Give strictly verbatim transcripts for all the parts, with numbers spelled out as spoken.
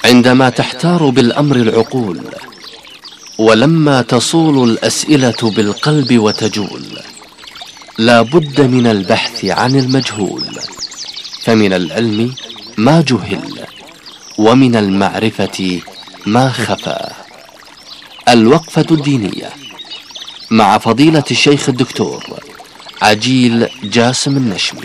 عندما تحتار بالأمر العقول، ولما تصول الأسئلة بالقلب وتجول، لا بد من البحث عن المجهول، فمن العلم ما جهل، ومن المعرفة ما خفى. الوقفة الدينية مع فضيلة الشيخ الدكتور عجيل جاسم النشمي.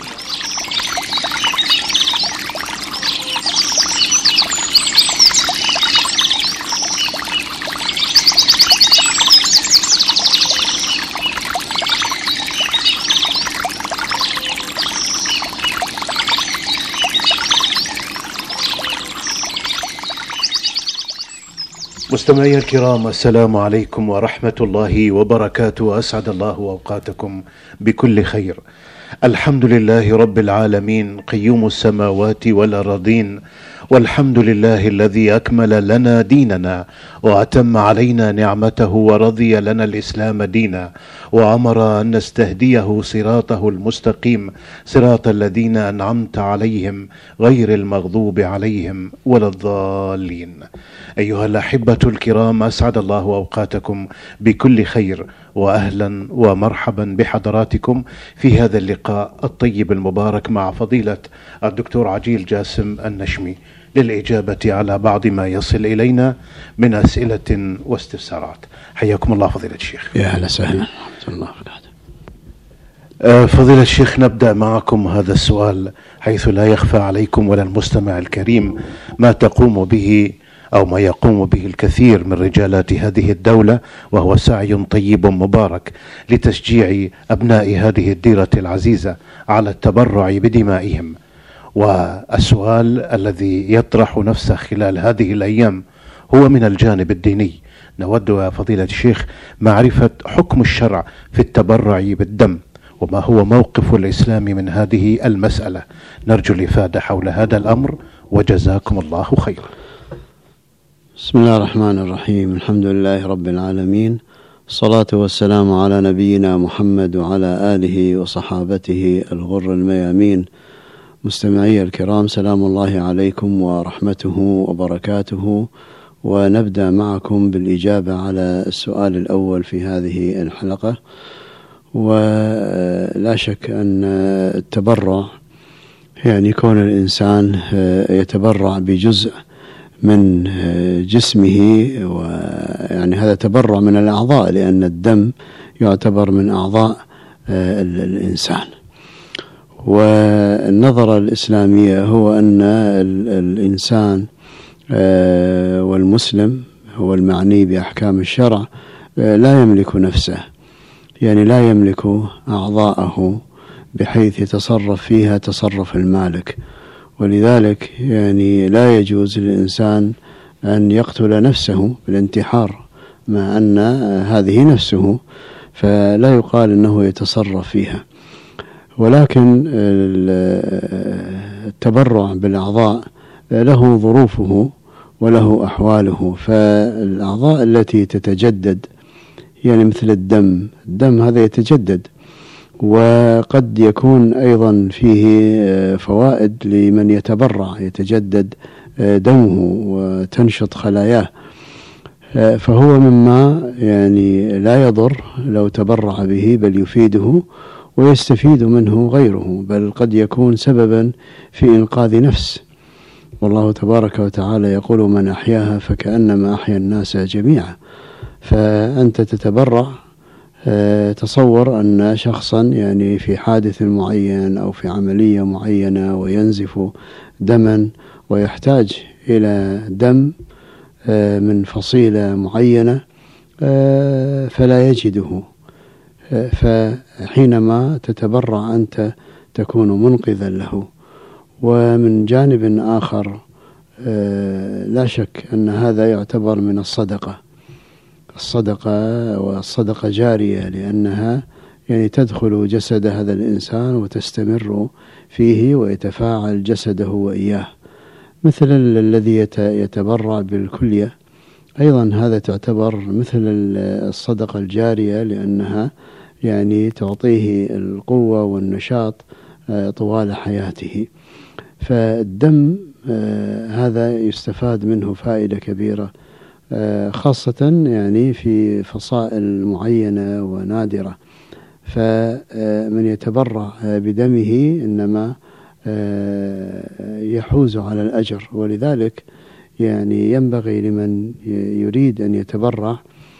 مستمعي الكرام، السلام عليكم ورحمة الله وبركاته. أسعد الله أوقاتكم بكل خير. الحمد لله رب العالمين، قيوم السماوات والأراضين، والحمد لله الذي أكمل لنا ديننا وأتم علينا نعمته ورضي لنا الإسلام دينا، وأمر أن نستهديه صراطه المستقيم، صراط الذين أنعمت عليهم غير المغضوب عليهم ولا الضالين. أيها الأحبة الكرام، أسعد الله أوقاتكم بكل خير، وأهلا ومرحبا بحضراتكم في هذا اللقاء الطيب المبارك مع فضيلة الدكتور عجيل جاسم النشمي للإجابة على بعض ما يصل إلينا من أسئلة واستفسارات. حياكم الله فضيلة الشيخ. يا أهلا وسهلا. الله فضيلة الشيخ، نبدأ معكم هذا السؤال حيث لا يخفى عليكم ولا المستمع الكريم ما تقوم به أو ما يقوم به الكثير من رجالات هذه الدولة، وهو سعي طيب مبارك لتشجيع أبناء هذه الديرة العزيزة على التبرع بدمائهم. والسؤال الذي يطرح نفسه خلال هذه الأيام هو من الجانب الديني. نود يا فضيلة الشيخ معرفة حكم الشرع في التبرع بالدم، وما هو موقف الإسلام من هذه المسألة. نرجو الإفادة حول هذا الأمر، وجزاكم الله خيرا. بسم الله الرحمن الرحيم. الحمد لله رب العالمين، الصلاة والسلام على نبينا محمد وعلى آله وصحابته الغر الميامين. مستمعي الكرام، سلام الله عليكم ورحمته وبركاته. ونبدأ معكم بالإجابة على السؤال الأول في هذه الحلقة. ولا شك أن التبرع يعني كون الإنسان يتبرع بجزء من جسمه، ويعني هذا تبرع من الأعضاء، لأن الدم يعتبر من أعضاء الإنسان. والنظرة الإسلامية هو أن الإنسان والمسلم هو المعني بأحكام الشرع لا يملك نفسه، يعني لا يملك أعضاءه بحيث يتصرف فيها تصرف المالك. ولذلك يعني لا يجوز للإنسان أن يقتل نفسه بالانتحار، مع أن هذه نفسه، فلا يقال أنه يتصرف فيها. ولكن التبرع بالأعضاء له ظروفه وله أحواله. فالأعضاء التي تتجدد يعني مثل الدم، الدم هذا يتجدد، وقد يكون أيضا فيه فوائد لمن يتبرع، يتجدد دمه وتنشط خلاياه، فهو مما يعني لا يضر لو تبرع به، بل يفيده ويستفيد منه غيره، بل قد يكون سببا في إنقاذ نفس. والله تبارك وتعالى يقول: من أحياها فكأنما أحيا الناس جميعا. فأنت تتبرع، تصور أن شخصا يعني في حادث معين أو في عملية معينة وينزف دما ويحتاج إلى دم من فصيلة معينة فلا يجده، فحينما تتبرع أنت تكون منقذا له. ومن جانب آخر لا شك أن هذا يعتبر من الصدقة الصدقة والصدقة جارية، لأنها يعني تدخل جسد هذا الإنسان وتستمر فيه ويتفاعل جسده وإياه. مثل الذي يتبرع بالكلية أيضا هذا تعتبر مثل الصدقة الجارية، لأنها يعني تعطيه القوة والنشاط طوال حياته. فالدم آه هذا يستفاد منه فائدة كبيرة، آه خاصة يعني في فصائل معينة ونادرة. فمن يتبرع بدمه إنما يحوز على الأجر، ولذلك يعني ينبغي لمن يريد أن يتبرع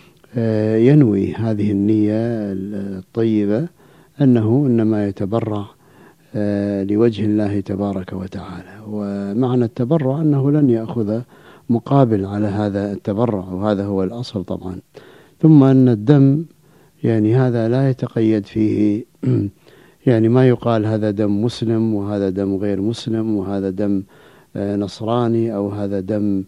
ينوي هذه النية الطيبة أنه إنما يتبرع لوجه الله تبارك وتعالى. ومعنى التبرع أنه لن يأخذ مقابل على هذا التبرع، وهذا هو الأصل طبعا. ثم أن الدم يعني هذا لا يتقيد فيه يعني ما يقال هذا دم مسلم وهذا دم غير مسلم وهذا دم نصراني أو هذا دم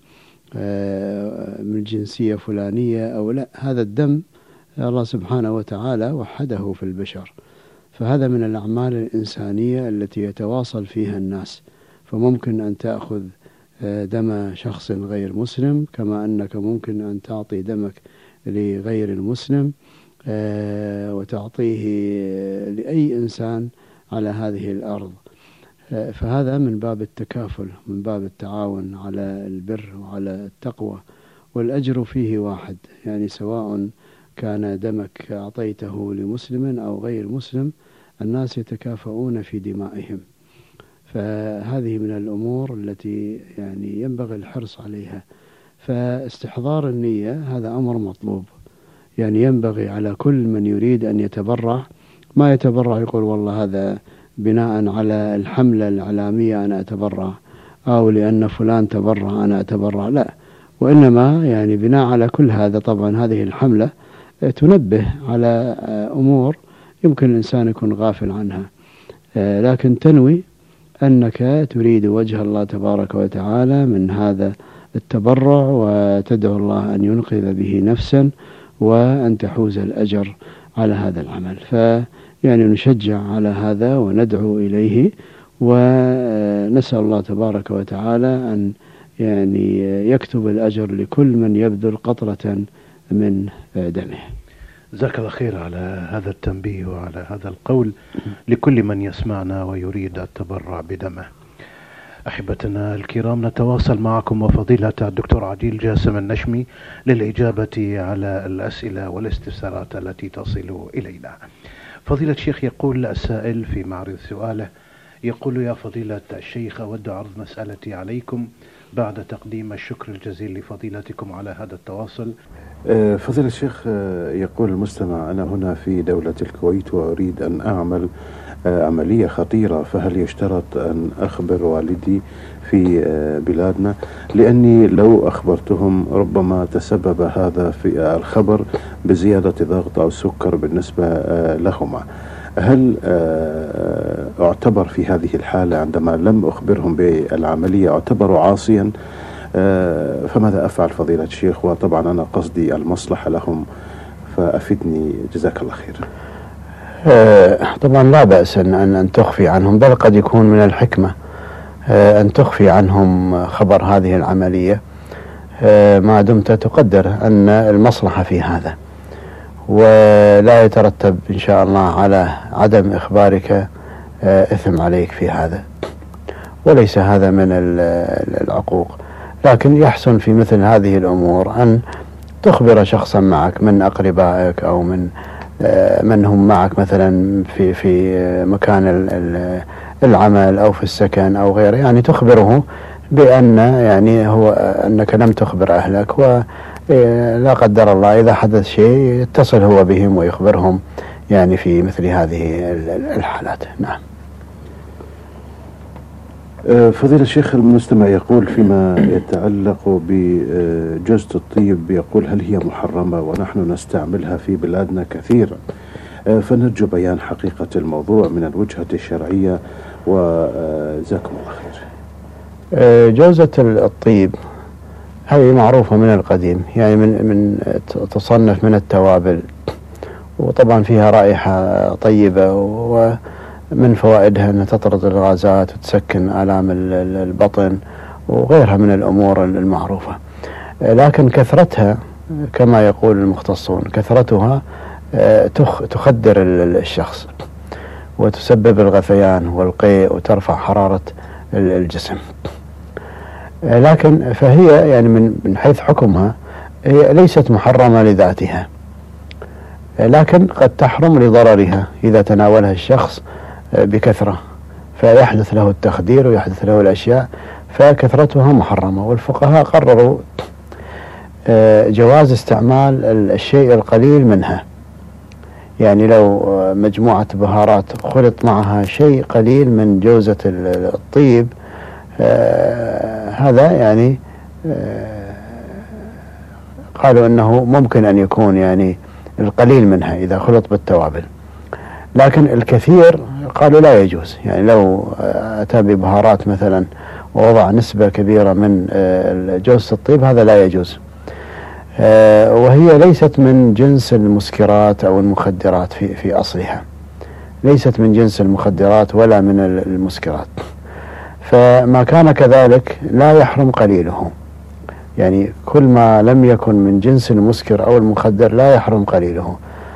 من جنسية فلانية أو لا. هذا الدم الله سبحانه وتعالى وحده في البشر، فهذا من الأعمال الإنسانية التي يتواصل فيها الناس. فممكن أن تأخذ دم شخص غير مسلم كما أنك ممكن أن تعطي دمك لغير المسلم وتعطيه لأي إنسان على هذه الأرض. فهذا من باب التكافل، من باب التعاون على البر وعلى التقوى، والأجر فيه واحد، يعني سواء كان دمك أعطيته لمسلم أو غير مسلم الناس يتكافؤون في دمائهم. فهذه من الأمور التي يعني ينبغي الحرص عليها. فاستحضار النية هذا أمر مطلوب، يعني ينبغي على كل من يريد أن يتبرع ما يتبرع يقول والله هذا بناء على الحملة الإعلامية أنا أتبرع أو لأن فلان تبرع أنا أتبرع، لا، وإنما يعني بناء على كل هذا. طبعا هذه الحملة تنبه على أمور يمكن الإنسان يكون غافل عنها، لكن تنوي أنك تريد وجه الله تبارك وتعالى من هذا التبرع، وتدعو الله أن ينقذ به نفسا وأن تحوز الأجر على هذا العمل. فيعني نشجع على هذا وندعو إليه، ونسأل الله تبارك وتعالى أن يعني يكتب الأجر لكل من يبذل قطرة من دمه. جزاك الله خير على هذا التنبيه وعلى هذا القول لكل من يسمعنا ويريد التبرع بدمه. أحبتنا الكرام، نتواصل معكم وفضيلة الدكتور عديل جاسم النشمي للإجابة على الأسئلة والاستفسارات التي تصل إلينا. فضيلة الشيخ، يقول السائل في معرض سؤاله، يقول: يا فضيلة الشيخ، أود عرض مسألتي عليكم بعد تقديم الشكر الجزيل لفضيلتكم على هذا التواصل. فضيلة الشيخ، يقول المستمع: أنا هنا في دولة الكويت وأريد أن أعمل عملية خطيرة، فهل يشترط أن أخبر والدي في بلادنا؟ لأني لو أخبرتهم ربما تسبب هذا في الخبر بزيادة ضغط أو سكر بالنسبة لهما. هل أعتبر في هذه الحالة عندما لم أخبرهم بالعملية أعتبر عاصيا؟ فماذا أفعل فضيلة الشيخ؟ وطبعا أنا قصدي المصلحة لهم، فأفدني جزاك الله خير. طبعا لا بأس أن أن تخفي عنهم، بل قد يكون من الحكمة أن تخفي عنهم خبر هذه العملية ما دمت تقدر أن المصلحة في هذا، ولا يترتب إن شاء الله على عدم إخبارك إثم عليك في هذا، وليس هذا من العقوق. لكن يحسن في مثل هذه الأمور أن تخبر شخصا معك من أقربائك أو من من هم معك مثلا في في مكان العمل أو في السكن أو غيره، يعني تخبره بأن يعني هو أنك لم تخبر أهلك، ولا قدر الله إذا حدث شيء يتصل هو بهم ويخبرهم يعني في مثل هذه الحالات. نعم. فضيلة الشيخ، المستمع يقول فيما يتعلق بجوزة الطيب، يقول: هل هي محرمة ونحن نستعملها في بلادنا كثيرا؟ فنرجو بيان حقيقة الموضوع من الوجهة الشرعية، وجزاكم الله خير. جوزة الطيب هذه معروفة من القديم، يعني من من تصنف من التوابل، وطبعا فيها رائحة طيبة، ومن فوائدها أن تطرد الغازات وتسكن آلام البطن وغيرها من الأمور المعروفة. لكن كثرتها كما يقول المختصون كثرتها تخدر الشخص وتسبب الغثيان والقيء وترفع حرارة الجسم. لكن فهي يعني من من حيث حكمها هي ليست محرمة لذاتها، لكن قد تحرم لضررها إذا تناولها الشخص بكثرة فيحدث له التخدير ويحدث له الأشياء، فكثرتها محرمة. والفقهاء قرروا جواز استعمال الشيء القليل منها، يعني لو مجموعة بهارات خلط معها شيء قليل من جوزة الطيب، هذا يعني قالوا أنه ممكن أن يكون يعني القليل منها إذا خلط بالتوابل، لكن الكثير قالوا لا يجوز. يعني لو أتى ببهارات مثلا ووضع نسبة كبيرة من جوزة الطيب هذا لا يجوز، وهي ليست من جنس المسكرات أو المخدرات في في أصلها، ليست من جنس المخدرات ولا من المسكرات، فما كان كذلك لا يحرم قليله. يعني كل ما لم يكن من جنس المسكر أو المخدر لا يحرم قليله،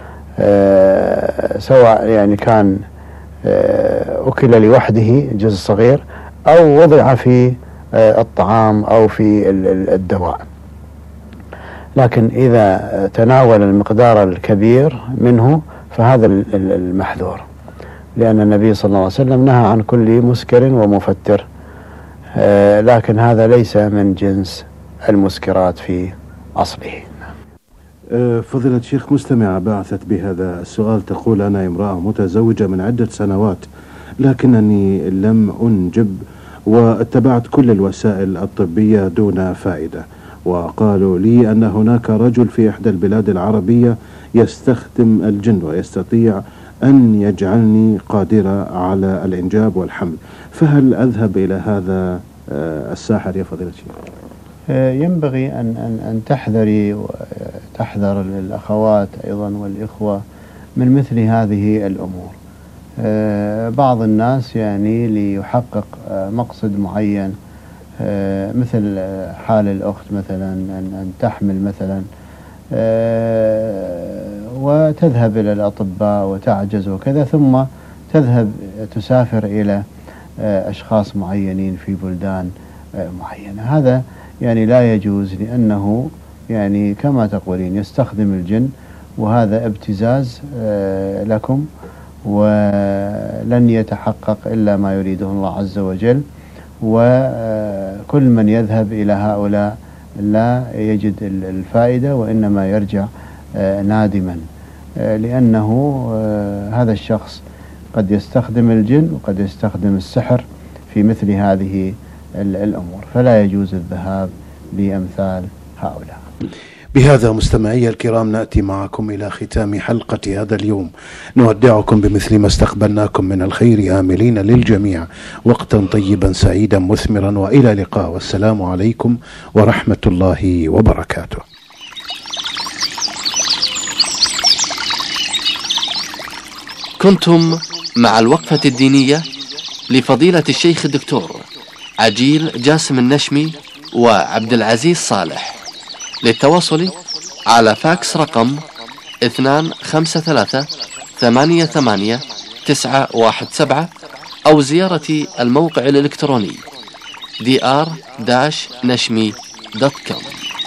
سواء يعني كان أكل لوحده جزء صغير أو وضع في الطعام أو في الدواء. لكن إذا تناول المقدار الكبير منه فهذا المحذور، لأن النبي صلى الله عليه وسلم نهى عن كل مسكر ومفتر، لكن هذا ليس من جنس المسكرات في أصله. فضيلة الشيخ، مستمعة بعثت بهذا السؤال تقول: أنا امرأة متزوجة من عدة سنوات لكنني لم أنجب واتبعت كل الوسائل الطبية دون فائدة، وقالوا لي أن هناك رجل في إحدى البلاد العربية يستخدم الجن ويستطيع أن يجعلني قادرة على الإنجاب والحمل، فهل أذهب إلى هذا الساحر يا فضيلة الشيخ؟ ينبغي أن أن أن تحذري وتحذر الأخوات أيضا والإخوة من مثل هذه الأمور. بعض الناس يعني ليحقق مقصد معين، مثل حال الأخت مثلا أن أن تحمل مثلا وتذهب إلى الأطباء وتعجز وكذا، ثم تذهب تسافر إلى أشخاص معينين في بلدان معينة. هذا يعني لا يجوز، لأنه يعني كما تقولين يستخدم الجن، وهذا ابتزاز لكم، ولن يتحقق إلا ما يريده الله عز وجل. وكل من يذهب إلى هؤلاء لا يجد الفائدة، وإنما يرجع نادما، لأنه هذا الشخص قد يستخدم الجن وقد يستخدم السحر في مثل هذه الأمور، فلا يجوز الذهاب لأمثال هؤلاء. بهذا مستمعي الكرام نأتي معكم إلى ختام حلقة هذا اليوم، نودعكم بمثل ما استقبلناكم من الخير آملين للجميع وقتا طيبا سعيدا مثمرا، وإلى لقاء، والسلام عليكم ورحمة الله وبركاته. كنتم مع الوقفة الدينية لفضيلة الشيخ الدكتور عجيل جاسم النشمي وعبد العزيز صالح. للتواصل على فاكس رقم اثنان خمسة ثلاثة ثمانية ثمانية تسعة واحد سبعة أو زيارة الموقع الإلكتروني دي آر نشمي دوت كوم.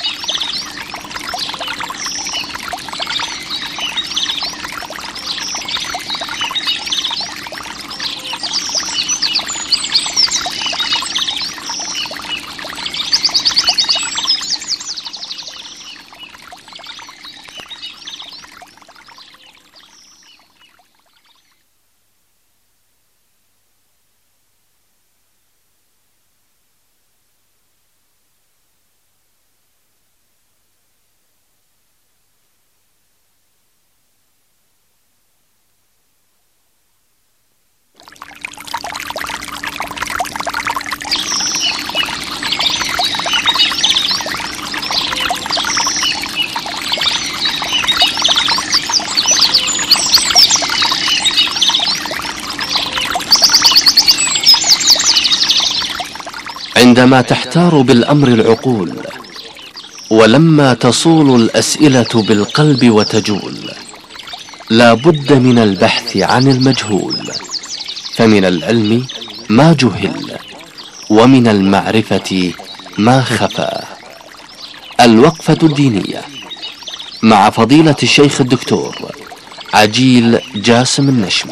عندما تحتار بالأمر العقول، ولما تصول الأسئلة بالقلب وتجول، لا بد من البحث عن المجهول، فمن العلم ما جهل، ومن المعرفة ما خفى. الوقفة الدينية مع فضيلة الشيخ الدكتور عجيل جاسم النشمي.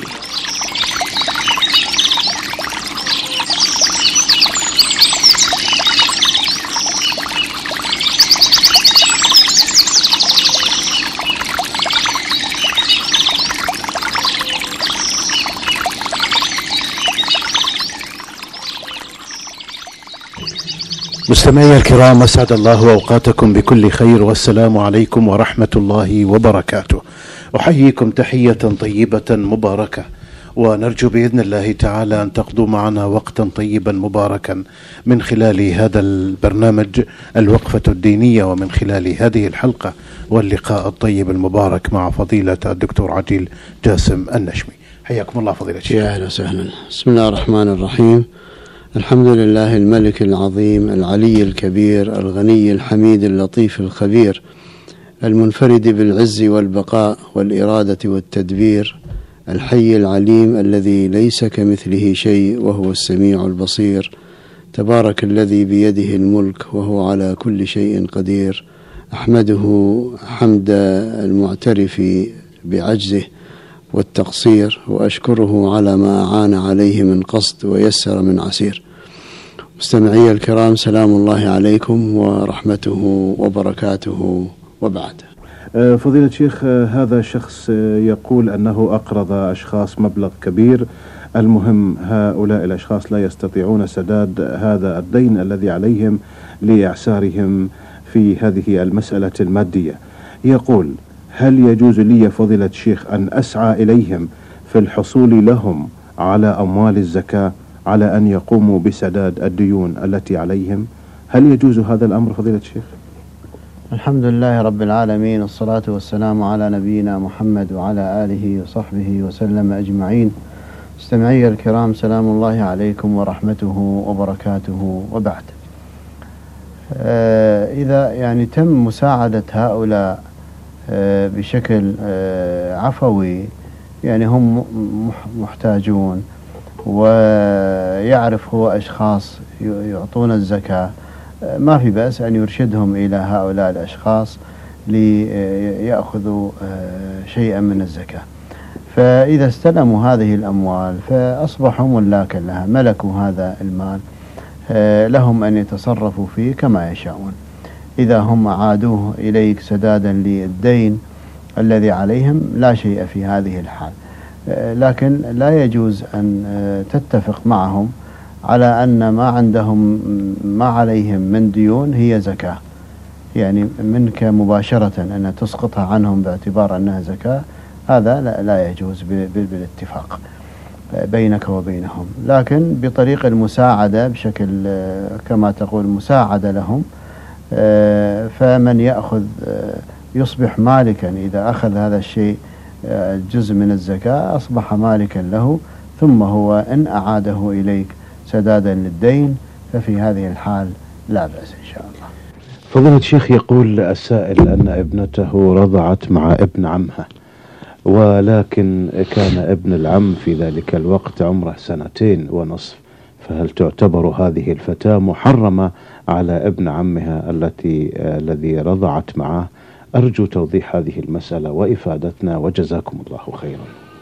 مستمعي الكرام، أسعد الله أوقاتكم بكل خير، والسلام عليكم ورحمة الله وبركاته. أحييكم تحية طيبة مباركة، ونرجو بإذن الله تعالى أن تقضوا معنا وقتا طيبا مباركا من خلال هذا البرنامج الوقفة الدينية، ومن خلال هذه الحلقة واللقاء الطيب المبارك مع فضيلة الدكتور عجيل جاسم النشمي. حياكم الله فضيلة الشيخ. يا أهلا وسهلا. بسم الله الرحمن الرحيم. الحمد لله الملك العظيم العلي الكبير الغني الحميد اللطيف الخبير المنفرد بالعز والبقاء والإرادة والتدبير، الحي العليم الذي ليس كمثله شيء وهو السميع البصير، تبارك الذي بيده الملك وهو على كل شيء قدير. أحمده حمد المعترف بعجزه والتقصير، وأشكره على ما أعان عليه من قصد ويسر من عسير. مستمعي الكرام، سلام الله عليكم ورحمته وبركاته، وبعد. فضيلة الشيخ، هذا شخص يقول أنه أقرض أشخاص مبلغ كبير، المهم هؤلاء الأشخاص لا يستطيعون سداد هذا الدين الذي عليهم لإعسارهم في هذه المسألة المادية. يقول: هل يجوز لي فضيلة الشيخ أن أسعى إليهم في الحصول لهم على أموال الزكاة على أن يقوموا بسداد الديون التي عليهم؟ هل يجوز هذا الأمر فضيلة الشيخ؟ الحمد لله رب العالمين، والصلاة والسلام على نبينا محمد وعلى آله وصحبه وسلم أجمعين. مستمعي الكرام، سلام الله عليكم ورحمته وبركاته، وبعد. آه إذا يعني تم مساعدة هؤلاء آه بشكل آه عفوي، يعني هم محتاجون، ويعرف هو أشخاص يعطون الزكاة، ما في بأس أن يرشدهم إلى هؤلاء الأشخاص ليأخذوا شيئا من الزكاة. فإذا استلموا هذه الأموال فأصبحوا ملاكا لها، ملكوا هذا المال، لهم أن يتصرفوا فيه كما يشاءون. إذا هم عادوه إليك سدادا للدين الذي عليهم لا شيء في هذه الحال، لكن لا يجوز أن تتفق معهم على أن ما عندهم ما عليهم من ديون هي زكاة، يعني منك مباشرة أن تسقطها عنهم باعتبار أنها زكاة. هذا لا, لا يجوز بالاتفاق بينك وبينهم، لكن بطريق المساعدة بشكل كما تقول مساعدة لهم. فمن يأخذ يصبح مالكا، إذا أخذ هذا الشيء جزء من الزكاة أصبح مالكا له، ثم هو إن أعاده إليك سدادا للدين ففي هذه الحال لا بأس إن شاء الله. فضيلة الشيخ، يقول السائل أن ابنته رضعت مع ابن عمها، ولكن كان ابن العم في ذلك الوقت عمره سنتين ونصف، فهل تعتبر هذه الفتاة محرمة على ابن عمها التي الذي رضعت معه؟ أرجو توضيح هذه المسألة وإفادتنا، وجزاكم الله خيرا.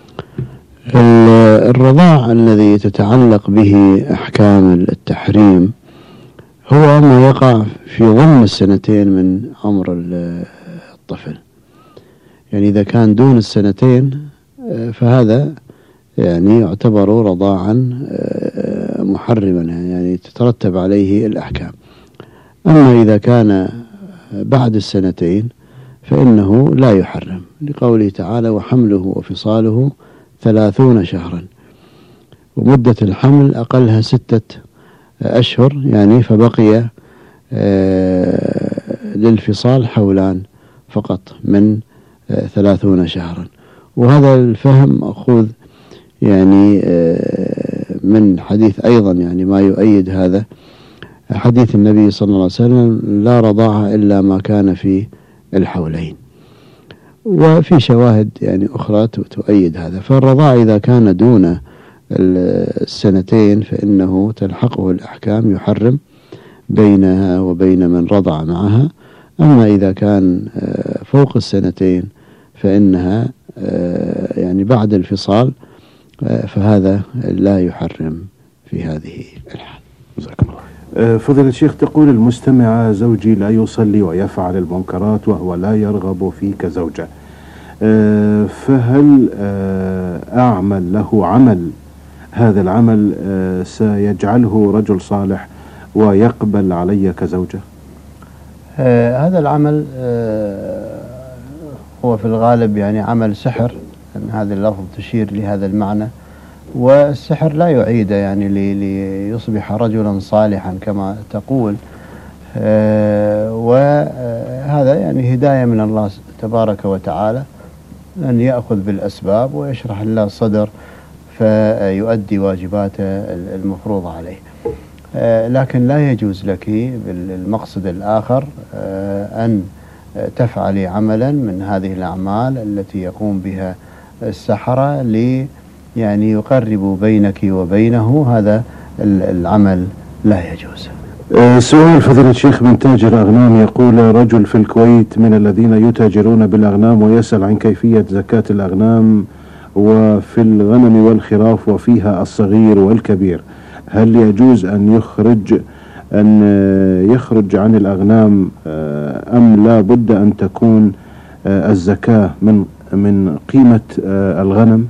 الرضاع الذي تتعلق به أحكام التحريم هو ما يقع في ضمن السنتين من عمر الطفل، يعني إذا كان دون السنتين فهذا يعني يعتبر رضاعا محرما، يعني تترتب عليه الأحكام. أما إذا كان بعد السنتين فإنه لا يحرم، لقوله تعالى: وحمله وفصاله ثلاثون شهرا، ومدة الحمل أقلها ستة أشهر، يعني فبقي للفصال حولان فقط من ثلاثون شهرا. وهذا الفهم مأخوذ يعني من حديث أيضا يعني ما يؤيد هذا، حديث النبي صلى الله عليه وسلم: لا رضاعة إلا ما كان في الحولين. وفي شواهد يعني أخرى تؤيد هذا. فالرضاع إذا كان دون السنتين فإنه تلحقه الأحكام، يحرم بينها وبين من رضع معها. أما إذا كان فوق السنتين فإنها يعني بعد الفصال، فهذا لا يحرم في هذه الحال. جزاكم الله. فضيلة الشيخ، تقول المستمعة: زوجي لا يصلي ويفعل المنكرات وهو لا يرغب في كزوجة، فهل أعمل له عمل هذا العمل سيجعله رجل صالح ويقبل علي كزوجة؟ آه هذا العمل آه هو في الغالب يعني عمل سحر، أن هذه اللفظ تشير لهذا المعنى، والسحر لا يعيد يعني ليصبح رجلا صالحا كما تقول. آه وهذا يعني هداية من الله تبارك وتعالى، أن يأخذ بالأسباب ويشرح الله الصدر فيؤدي واجباته المفروضة عليه. آه لكن لا يجوز لك بالمقصد الآخر آه أن تفعلي عملا من هذه الأعمال التي يقوم بها السحرة لي يعني يقرب بينك وبينه، هذا العمل لا يجوز. آه سؤال فضيلة الشيخ من تاجر أغنام، يقول رجل في الكويت من الذين يتاجرون بالأغنام ويسأل عن كيفية زكاة الأغنام وفي الغنم والخراف وفيها الصغير والكبير، هل يجوز أن يخرج أن يخرج عن الأغنام أم لا بد أن تكون الزكاة من من قيمة الغنم؟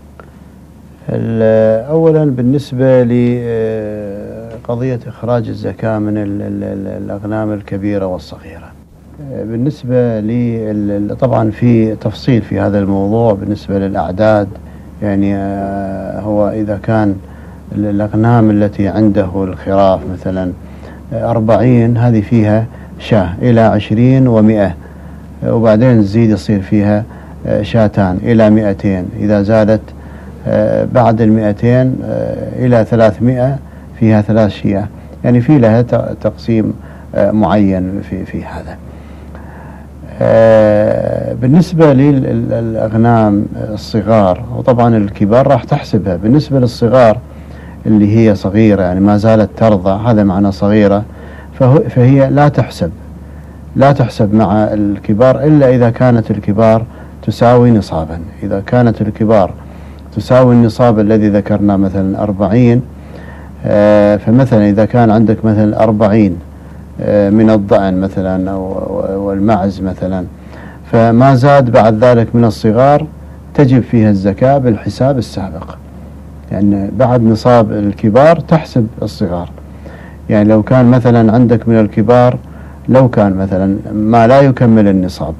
أولا بالنسبة لقضية إخراج الزكاة من الأغنام الكبيرة والصغيرة، بالنسبة لي طبعا في تفصيل في هذا الموضوع بالنسبة للأعداد. يعني هو إذا كان الأغنام التي عنده الخراف مثلا أربعين، هذه فيها شاة إلى عشرين ومئة، وبعدين تزيد يصير فيها شاتان إلى مئتين، إذا زادت بعد المئتين إلى ثلاثمائة فيها ثلاث شياه، يعني في لها تقسيم معين في في هذا. بالنسبة للأغنام الصغار، وطبعا الكبار راح تحسبها، بالنسبة للصغار اللي هي صغيرة يعني ما زالت ترضع، هذا معنى صغيرة، فهي لا تحسب لا تحسب مع الكبار إلا إذا كانت الكبار تساوي نصابا. إذا كانت الكبار تساوي النصاب الذي ذكرنا مثلا أربعين، فمثلا إذا كان عندك مثلا أربعين من الضأن مثلا أو المعز مثلا، فما زاد بعد ذلك من الصغار تجب فيها الزكاة بالحساب السابق، يعني بعد نصاب الكبار تحسب الصغار. يعني لو كان مثلا عندك من الكبار لو كان مثلا ما لا يكمل النصاب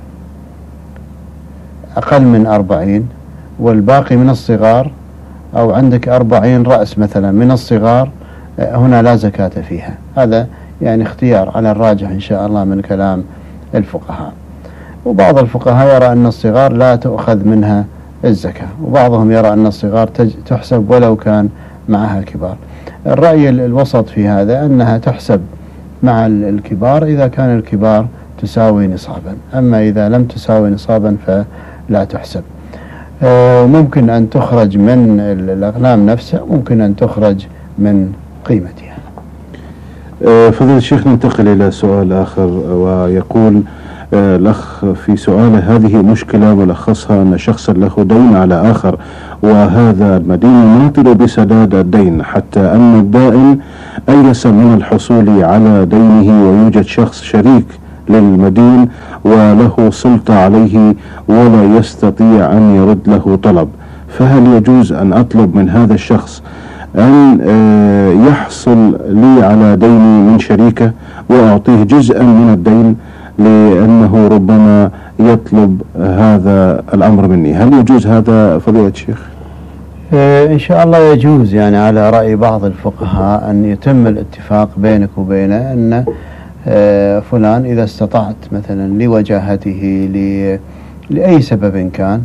أقل من أربعين والباقي من الصغار، أو عندك أربعين رأس مثلا من الصغار، هنا لا زكاة فيها. هذا يعني اختيار على الراجح إن شاء الله من كلام الفقهاء. وبعض الفقهاء يرى أن الصغار لا تؤخذ منها الزكاة، وبعضهم يرى أن الصغار تحسب ولو كان معها كبار. الرأي الوسط في هذا أنها تحسب مع الكبار إذا كان الكبار تساوي نصابا، أما إذا لم تساوي نصابا فلا تحسب. ممكن أن تخرج من الأغنام نفسها، ممكن أن تخرج من قيمتها. فضيلة الشيخ، ننتقل إلى سؤال آخر، ويقول الأخ في سؤاله: هذه مشكلة ملخصها أن شخصا له دين على آخر، وهذا المدين يماطل بسداد الدين، حتى أن الدائن أيس من الحصول على دينه، ويوجد شخص شريك للمدين وله سلطة عليه ولا يستطيع أن يرد له طلب، فهل يجوز أن أطلب من هذا الشخص أن يحصل لي على ديني من شريكه وأعطيه جزءا من الدين، لأنه ربما يطلب هذا الأمر مني؟ هل يجوز هذا فضيلة الشيخ؟ إن شاء الله يجوز، يعني على رأي بعض الفقهاء أن يتم الاتفاق بينك وبينه أن فلان إذا استطعت مثلا لوجاهته لأي سبب كان،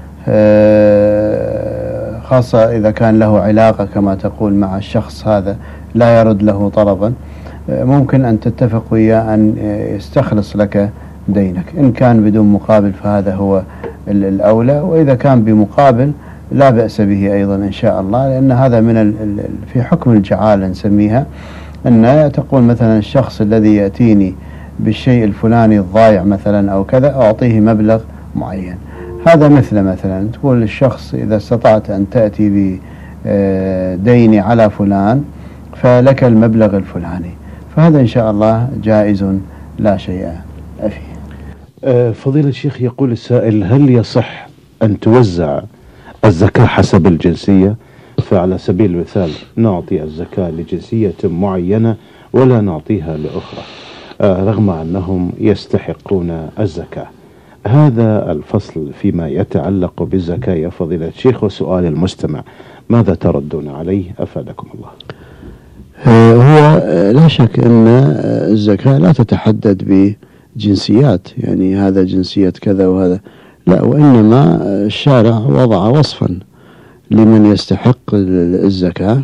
خاصة إذا كان له علاقة كما تقول مع الشخص هذا لا يرد له طلبا، ممكن أن تتفق وياه أن يستخلص لك دينك. إن كان بدون مقابل فهذا هو الأولى، وإذا كان بمقابل لا بأس به أيضا إن شاء الله، لأن هذا من في حكم الجعالة نسميها، أن تقول مثلا الشخص الذي يأتيني بالشيء الفلاني الضائع مثلا أو كذا أعطيه مبلغ معين. هذا مثل مثلا تقول للشخص إذا استطعت أن تأتي بديني على فلان فلك المبلغ الفلاني، فهذا إن شاء الله جائز لا شيء فيه. فضيلة الشيخ، يقول السائل: هل يصح أن توزع الزكاة حسب الجنسية؟ فعلى سبيل المثال نعطي الزكاة لجنسية معينة ولا نعطيها لأخرى رغم أنهم يستحقون الزكاة. هذا الفصل فيما يتعلق بالزكاة يا فضيلة الشيخ، وسؤال المستمع: ماذا تردون عليه أفادكم الله؟ هو لا شك أن الزكاة لا تتحدد بجنسيات، يعني هذا جنسية كذا وهذا لا، وإنما الشارع وضع وصفا لمن يستحق الزكاة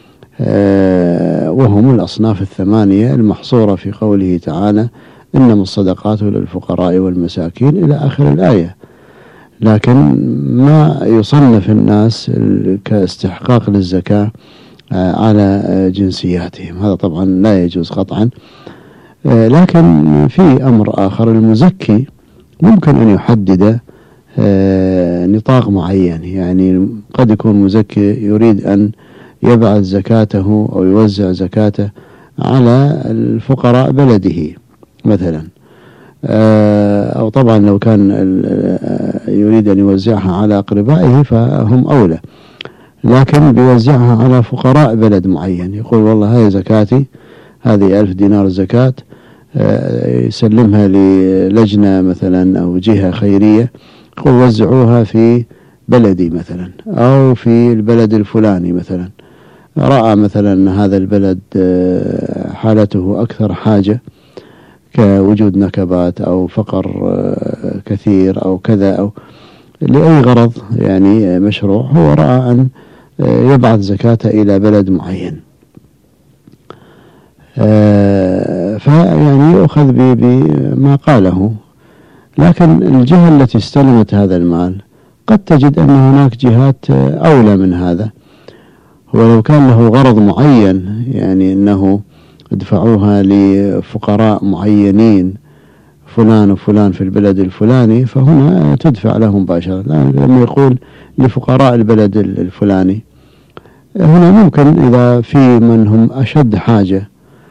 وهم الأصناف الثمانية المحصورة في قوله تعالى: إنما الصدقات للفقراء والمساكين إلى آخر الآية. لكن ما يصنف الناس كاستحقاق للزكاة على جنسياتهم هذا طبعا لا يجوز قطعا. لكن في أمر آخر، المزكي ممكن أن يحدد نطاق معين، يعني قد يكون مزكي يريد أن يبعث زكاته أو يوزع زكاته على الفقراء بلده مثلا، أو طبعا لو كان يريد أن يوزعها على أقربائه فهم أولى، لكن بيوزعها على فقراء بلد معين، يقول والله هذه زكاتي، هذه ألف دينار زكاة، يسلمها للجنة مثلا أو جهة خيرية، يقول وزعوها في بلدي مثلا أو في البلد الفلاني مثلا. رأى مثلا أن هذا البلد حالته أكثر حاجة كوجود نكبات أو فقر كثير أو كذا أو لأي غرض يعني مشروع، هو رأى أن يبعث زكاته إلى بلد معين، فيعني يؤخذ بما قاله. لكن الجهة التي استلمت هذا المال قد تجد أن هناك جهات أولى من هذا، ولو كان له غرض معين، يعني أنه ادفعوها لفقراء معينين فلان وفلان في البلد الفلاني، فهنا تدفع لهم مباشرة. لما يقول لفقراء البلد الفلاني، هنا ممكن إذا في من هم أشد حاجة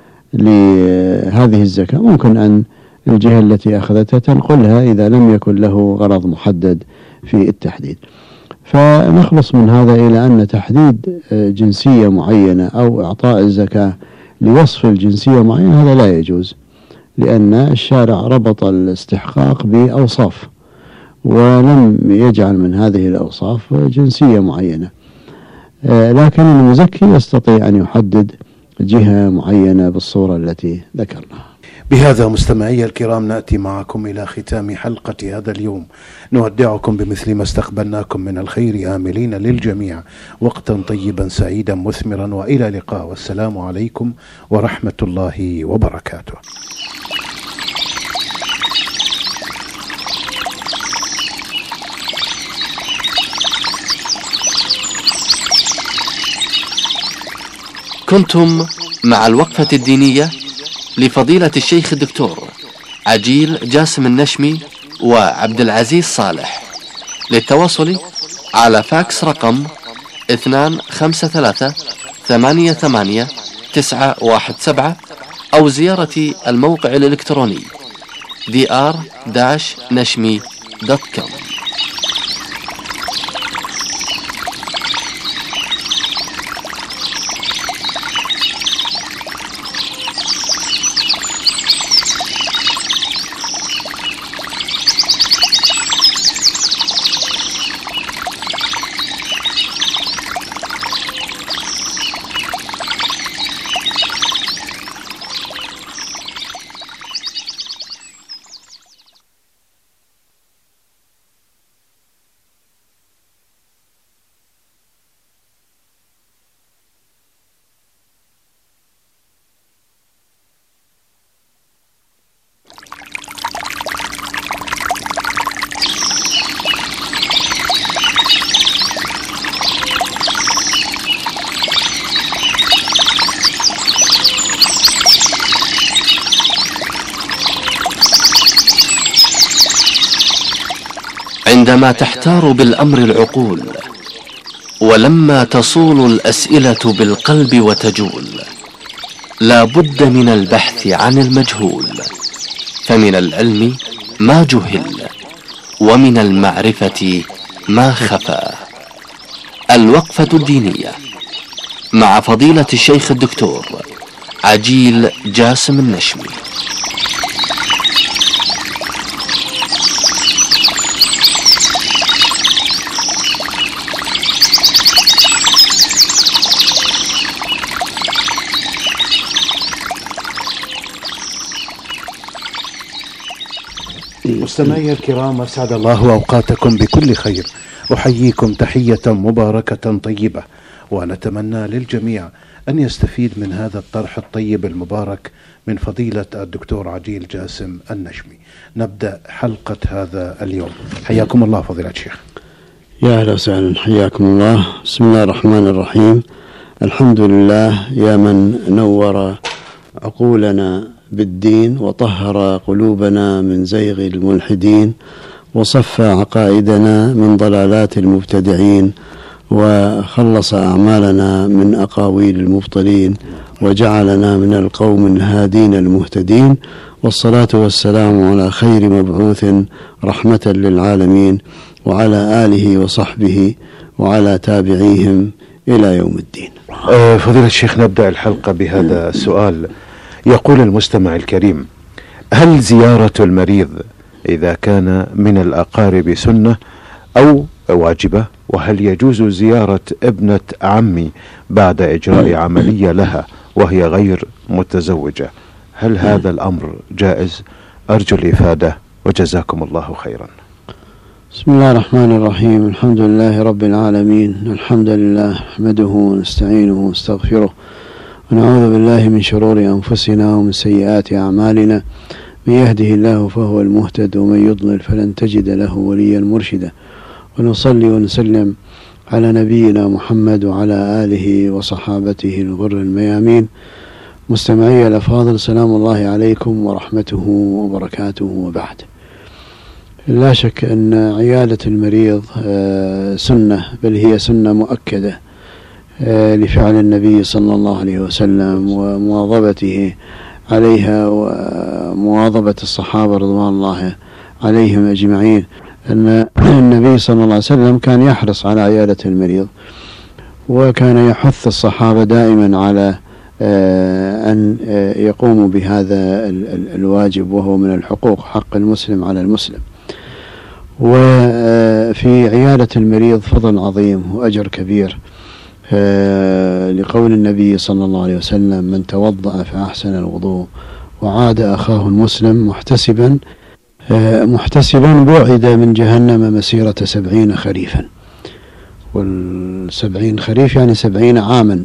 لهذه الزكاة ممكن أن الجهة التي أخذتها تنقلها إذا لم يكن له غرض محدد في التحديد. فنخلص من هذا إلى أن تحديد جنسية معينة أو إعطاء الزكاة لوصف الجنسية معينة هذا لا يجوز، لأن الشارع ربط الاستحقاق بأوصاف ولم يجعل من هذه الأوصاف جنسية معينة. لكن المزكي يستطيع أن يحدد جهة معينة بالصورة التي ذكرناها. بهذا مستمعي الكرام نأتي معكم إلى ختام حلقة هذا اليوم، نودعكم بمثل ما استقبلناكم من الخير آملين للجميع وقتا طيبا سعيدا مثمرا، وإلى لقاء، والسلام عليكم ورحمة الله وبركاته. كنتم مع الوقفة الدينية لفضيلة الشيخ الدكتور عجيل جاسم النشمي وعبد العزيز صالح. للتواصل على فاكس رقم اثنان خمسة ثلاثة ثمانية ثمانية تسعة واحد سبعة أو زيارة الموقع الإلكتروني دي آر نشمي دوت كوم. عندما تحتار بالأمر العقول، ولما تصول الأسئلة بالقلب وتجول، لا بد من البحث عن المجهول، فمن العلم ما جهل ومن المعرفة ما خفى. الوقفة الدينية مع فضيلة الشيخ الدكتور عجيل جاسم النشمي. مستمعي الكرام، أسعد الله أوقاتكم بكل خير. أحييكم تحية مباركة طيبة، ونتمنى للجميع أن يستفيد من هذا الطرح الطيب المبارك من فضيلة الدكتور عجيل جاسم النشمي. نبدأ حلقة هذا اليوم. حياكم الله فضيلة الشيخ. يا أهلا وسهلا، حياكم الله. بسم الله الرحمن الرحيم. الحمد لله يا من نور عقولنا بالدين وطهر قلوبنا من زيغ الملحدين وصفى عقائدنا من ضلالات المبتدعين وخلص أعمالنا من أقاويل المبطلين وجعلنا من القوم الهادين المهتدين، والصلاة والسلام على خير مبعوث رحمة للعالمين وعلى آله وصحبه وعلى تابعيهم إلى يوم الدين. فضيلة الشيخ، نبدأ الحلقة بهذا السؤال. يقول المستمع الكريم: هل زيارة المريض إذا كان من الأقارب سنة أو واجبة؟ وهل يجوز زيارة ابنة عمي بعد إجراء عملية لها وهي غير متزوجة؟ هل هذا الأمر جائز؟ أرجو الإفادة وجزاكم الله خيرا. بسم الله الرحمن الرحيم. الحمد لله رب العالمين، الحمد لله نحمده ونستعينه ونستغفره ونعوذ بالله من شرور أنفسنا ومن سيئات أعمالنا. من يهده الله فهو المهتد ومن يضلل فلن تجد له وليا مرشدا. ونصلي ونسلم على نبينا محمد وعلى آله وصحابته الغر الميامين. مستمعي الأفاضل، سلام الله عليكم ورحمته وبركاته، وبعد. لا شك أن عيادة المريض سنة، بل هي سنة مؤكدة لفعل النبي صلى الله عليه وسلم ومواظبته عليها ومواظبة الصحابة رضوان الله عليهم أجمعين. أن النبي صلى الله عليه وسلم كان يحرص على عيادة المريض، وكان يحث الصحابة دائما على أن يقوموا بهذا الواجب، وهو من الحقوق، حق المسلم على المسلم. وفي عيادة المريض فضل عظيم وأجر كبير، لقول النبي صلى الله عليه وسلم: من توضأ فأحسن الوضوء وعاد أخاه المسلم محتسبا محتسبا بعد من جهنم مسيرة سبعين خريفا. والسبعين خريف يعني سبعين عاما.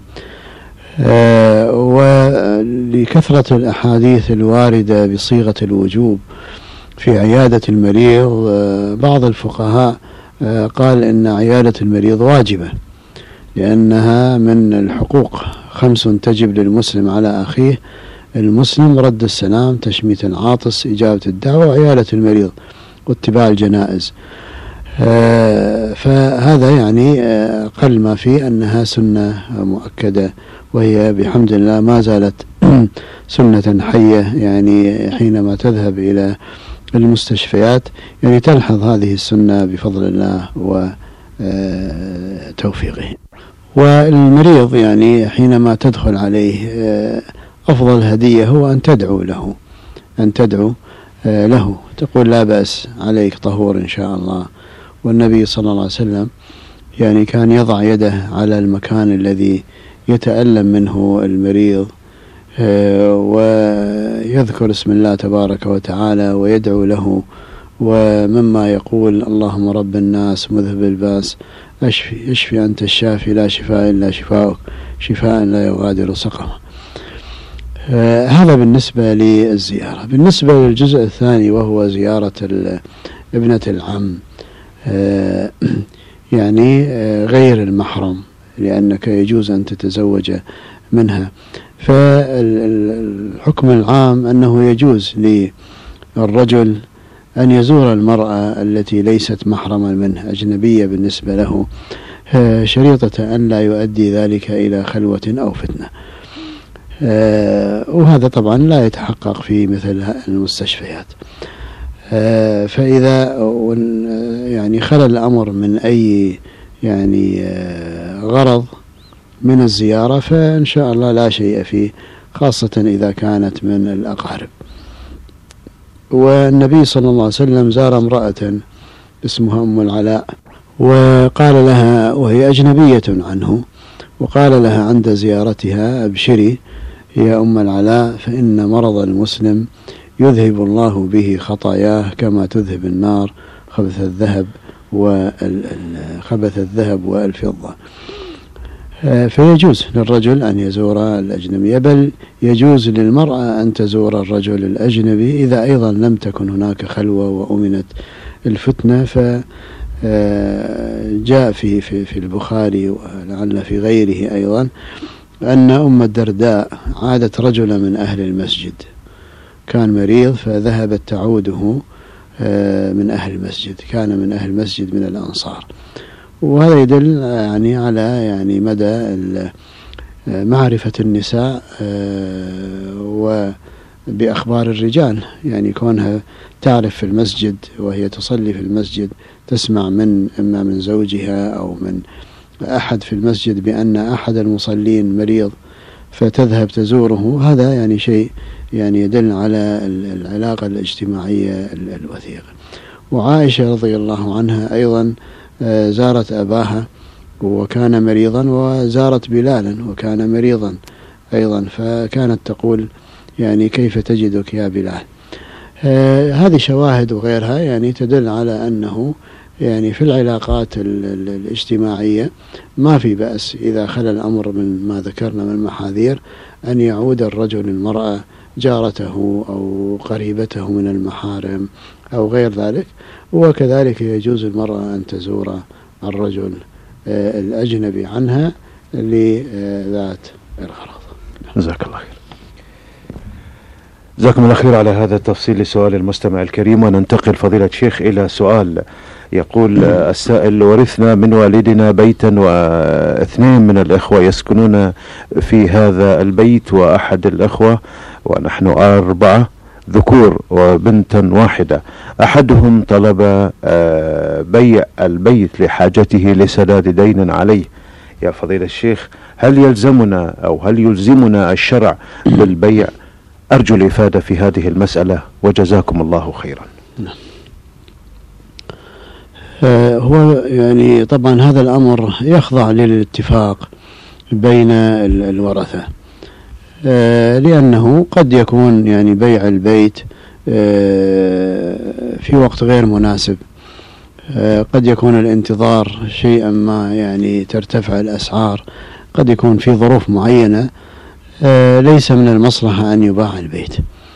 ولكثرة الأحاديث الواردة بصيغة الوجوب في عيادة المريض، بعض الفقهاء قال إن عيادة المريض واجبة، لأنها من الحقوق خمس تجب للمسلم على أخيه المسلم: رد السلام، تشميت العاطس، إجابة الدعوة، وعيادة المريض، واتباع الجنائز. فهذا يعني قل ما فيه أنها سنة مؤكدة، وهي بحمد الله ما زالت سنة حية. يعني حينما تذهب إلى المستشفيات يعني تلحظ هذه السنة بفضل الله وتوفيقه. والمريض يعني حينما تدخل عليه أفضل هدية هو أن تدعو له، أن تدعو له، تقول: لا بأس عليك، طهور إن شاء الله. والنبي صلى الله عليه وسلم يعني كان يضع يده على المكان الذي يتألم منه المريض ويذكر اسم الله تبارك وتعالى ويدعو له، ومما يقول: اللهم رب الناس مذهب الباس أشفي اشفي أنت الشافي لا شفاء إلا شفاؤك شفاء لا يغادر سقما. هذا بالنسبة للزيارة. بالنسبة للجزء الثاني وهو زيارة ابنة العم، يعني غير المحرم، لأنك يجوز أن تتزوج منها. فالحكم العام أنه يجوز للرجل أن يزور المرأة التي ليست محرما منه، أجنبية بالنسبة له، شريطة أن لا يؤدي ذلك إلى خلوة أو فتنة. وهذا طبعا لا يتحقق في مثل المستشفيات. فإذا يعني خلى الأمر من أي يعني غرض من الزيارة فإن شاء الله لا شيء فيه، خاصة إذا كانت من الأقارب. والنبي صلى الله عليه وسلم زار امرأة اسمها أم العلاء، وقال لها وهي أجنبية عنه، وقال لها عند زيارتها: أبشري يا أم العلاء، فإن مرض المسلم يذهب الله به خطاياه كما تذهب النار خبث الذهب وخبث الذهب والفضة. فيجوز للرجل أن يزور الأجنبية، بل يجوز للمرأة أن تزور الرجل الأجنبي إذا أيضا لم تكن هناك خلوة وأمنت الفتنة. فجاء في في في البخاري ولعل في غيره أيضا أن أم الدرداء عادت رجلا من أهل المسجد، كان مريض فذهبت تعوده من أهل المسجد، كان من أهل المسجد من الأنصار. وهذا يدل يعني على يعني مدى معرفة النساء وبأخبار الرجال، يعني كونها تعرف في المسجد وهي تصلي في المسجد تسمع من إما من زوجها أو من أحد في المسجد بأن أحد المصلين مريض فتذهب تزوره، هذا يعني شيء يعني يدل على العلاقة الاجتماعية الوثيقة. وعائشة رضي الله عنها أيضا زارت أباها وكان مريضا، وزارت بلالا وكان مريضا أيضا، فكانت تقول يعني: كيف تجدك يا بلال؟ هذه شواهد وغيرها يعني تدل على أنه يعني في العلاقات الاجتماعية ما في بأس إذا خلى الأمر من ما ذكرنا من محاذير أن يعود الرجل المرأة جارته أو قريبته من المحارم أو غير ذلك. وكذلك يجوز المرأة أن تزور الرجل الأجنبي عنها لذات الغرض. جزاك الله خير. جزاكم الله خير على هذا التفصيل لسؤال المستمع الكريم. وننتقل فضيلة الشيخ إلى سؤال يقول السائل: ورثنا من والدنا بيتا واثنين من الإخوة يسكنون في هذا البيت، وأحد الإخوة ونحن أربعة ذكور وبنتا واحدة، أحدهم طلب بيع البيت لحاجته لسداد دين عليه. يا فضيلة الشيخ، هل يلزمنا أو هل يلزمنا الشرع بالبيع؟ أرجو الإفادة في هذه المسألة وجزاكم الله خيرا. هو يعني طبعا هذا الأمر يخضع للاتفاق بين الورثة، لأنه قد يكون يعني بيع البيت في وقت غير مناسب، قد يكون الانتظار شيئا ما يعني ترتفع الأسعار، قد يكون في ظروف معينة ليس من المصلحة أن يباع البيت.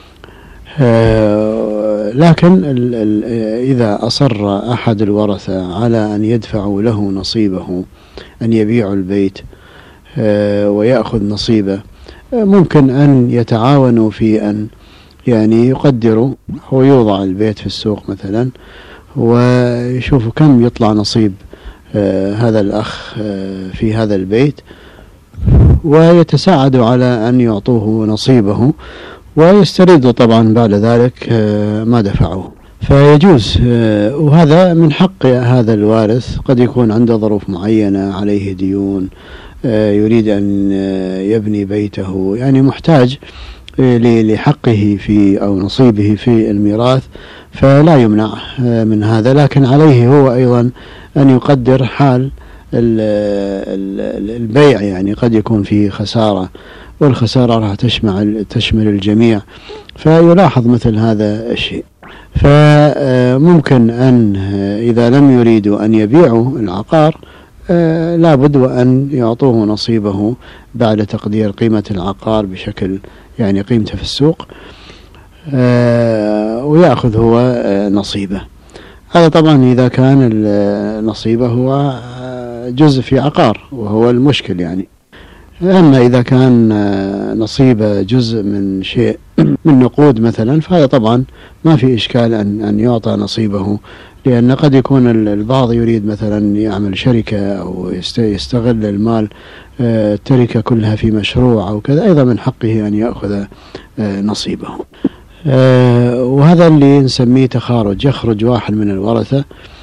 لكن إذا أصر أحد الورثة على أن يدفعوا له نصيبه، أن يبيعوا البيت ويأخذ نصيبه، ممكن أن يتعاونوا في أن يعني يقدروا ويوضع البيت في السوق مثلا ويشوفوا كم يطلع نصيب هذا الأخ في هذا البيت، ويتساعدوا على أن يعطوه نصيبه ويستردوا طبعا بعد ذلك ما دفعوه. فيجوز، وهذا من حق هذا الوارث، قد يكون عنده ظروف معينة، عليه ديون، يريد أن يبني بيته، يعني محتاج لحقه في أو نصيبه في الميراث، فلا يمنع من هذا. لكن عليه هو أيضا أن يقدر حال البيع، يعني قد يكون فيه خسارة، والخسارة راح تشمل تشمل الجميع، فيلاحظ مثل هذا الشيء. فممكن أن إذا لم يريدوا أن يبيعوا العقار لابد وأن يعطوه نصيبه بعد تقدير قيمة العقار بشكل يعني قيمته في السوق، ويأخذ هو نصيبه. هذا طبعا إذا كان نصيبه هو جزء في عقار، وهو المشكل يعني. أما إذا كان نصيب جزء من شيء من نقود مثلا فهذا طبعا ما في إشكال أن أن يعطى نصيبه، لأن قد يكون البعض يريد مثلا يعمل شركة أو يستغل المال التركة كلها في مشروع أو كذا، أيضا من حقه أن يأخذ نصيبه. وهذا اللي نسميه تخارج، يخرج واحد من الورثة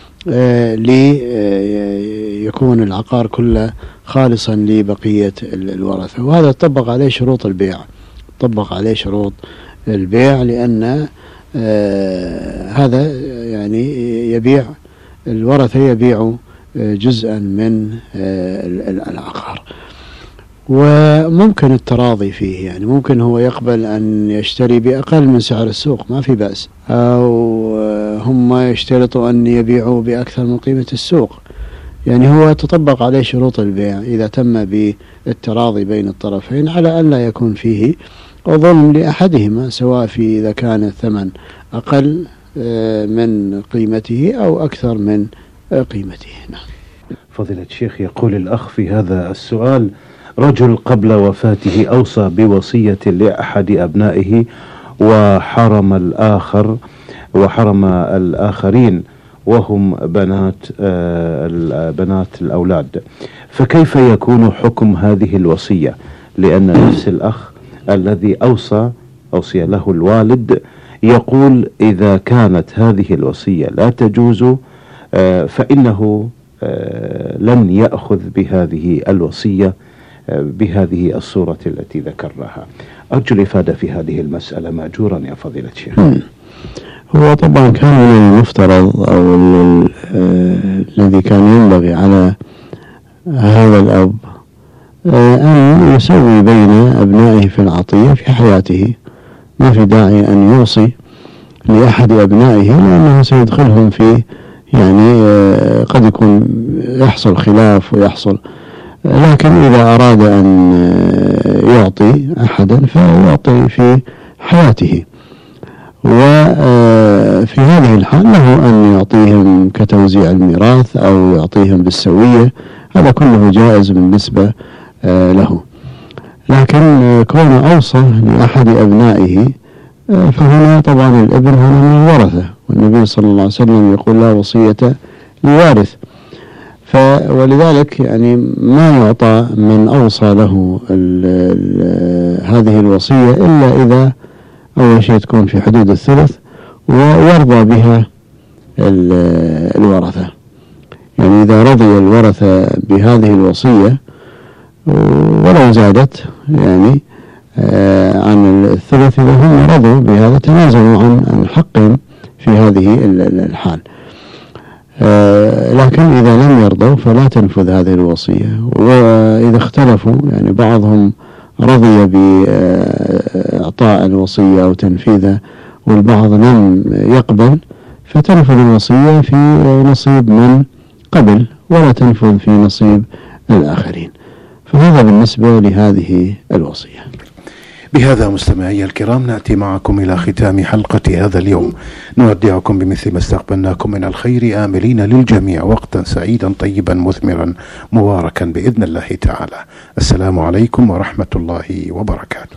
ليكون العقار كله خالصا لبقية الورثة، وهذا طبق عليه شروط البيع، طبق عليه شروط البيع لأن هذا يعني يبيع الورثة يبيع جزءا من العقار، وممكن التراضي فيه، يعني ممكن هو يقبل أن يشتري بأقل من سعر السوق ما في بأس، أو هم يشترطوا أن يبيعوا بأكثر من قيمة السوق، يعني هو تطبق عليه شروط البيع إذا تم بالتراضي بين الطرفين على أن لا يكون فيه ظلم لأحدهما، سواء في إذا كان الثمن أقل من قيمته أو أكثر من قيمته. نعم. فضيلة الشيخ، يقول الأخ في هذا السؤال: رجل قبل وفاته أوصى بوصية لأحد أبنائه وحرم الآخر وحرم الآخرين وهم بنات بنات الأولاد، فكيف يكون حكم هذه الوصية؟ لأن نفس الأخ الذي أوصى أوصي له الوالد يقول إذا كانت هذه الوصية لا تجوز فإنه لن يأخذ بهذه الوصية بهذه الصورة التي ذكرناها. أرجو الإفادة في هذه المسألة مأجورا يا فضيلة الشيخ. هو طبعا كان من المفترض أو الذي كان ينبغي على هذا الأب أن يسوي بين أبنائه في العطية في حياته، ما في داعي أن يوصي لأحد أبنائه لأنه سيدخلهم في يعني قد يكون يحصل خلاف ويحصل، لكن إذا أراد أن يعطي أحدا فيعطي في حياته، وفي هذه الحال له أن يعطيهم كتوزيع الميراث أو يعطيهم بالسوية، هذا كله جائز بالنسبة له. لكن كونه أوصى لأحد أبنائه فهنا طبعا الابن هنا من الورثة، والنبي صلى الله عليه وسلم يقول لا وصية لوارث، ولذلك يعني ما يعطى من أوصى له ال ال هذه الوصية إلا إذا أول شيء تكون في حدود الثلث ويرضى بها الورثة، يعني إذا رضي الورثة بهذه الوصية ولو زادت يعني عن الثلث إذا هم رضوا بهذا تنازلوا عن حقهم في هذه الحال، لكن إذا لم يرضوا فلا تنفذ هذه الوصية. وإذا اختلفوا يعني بعضهم رضي بإعطاء الوصية أو تنفيذها والبعض لم يقبل، فتنفذ الوصية في نصيب من قبل ولا تنفذ في نصيب الآخرين، فهذا بالنسبة لهذه الوصية. بهذا مستمعي الكرام نأتي معكم إلى ختام حلقة هذا اليوم، نودعكم بمثل ما استقبلناكم من الخير آملين للجميع وقتا سعيدا طيبا مثمرا مباركا بإذن الله تعالى. السلام عليكم ورحمة الله وبركاته.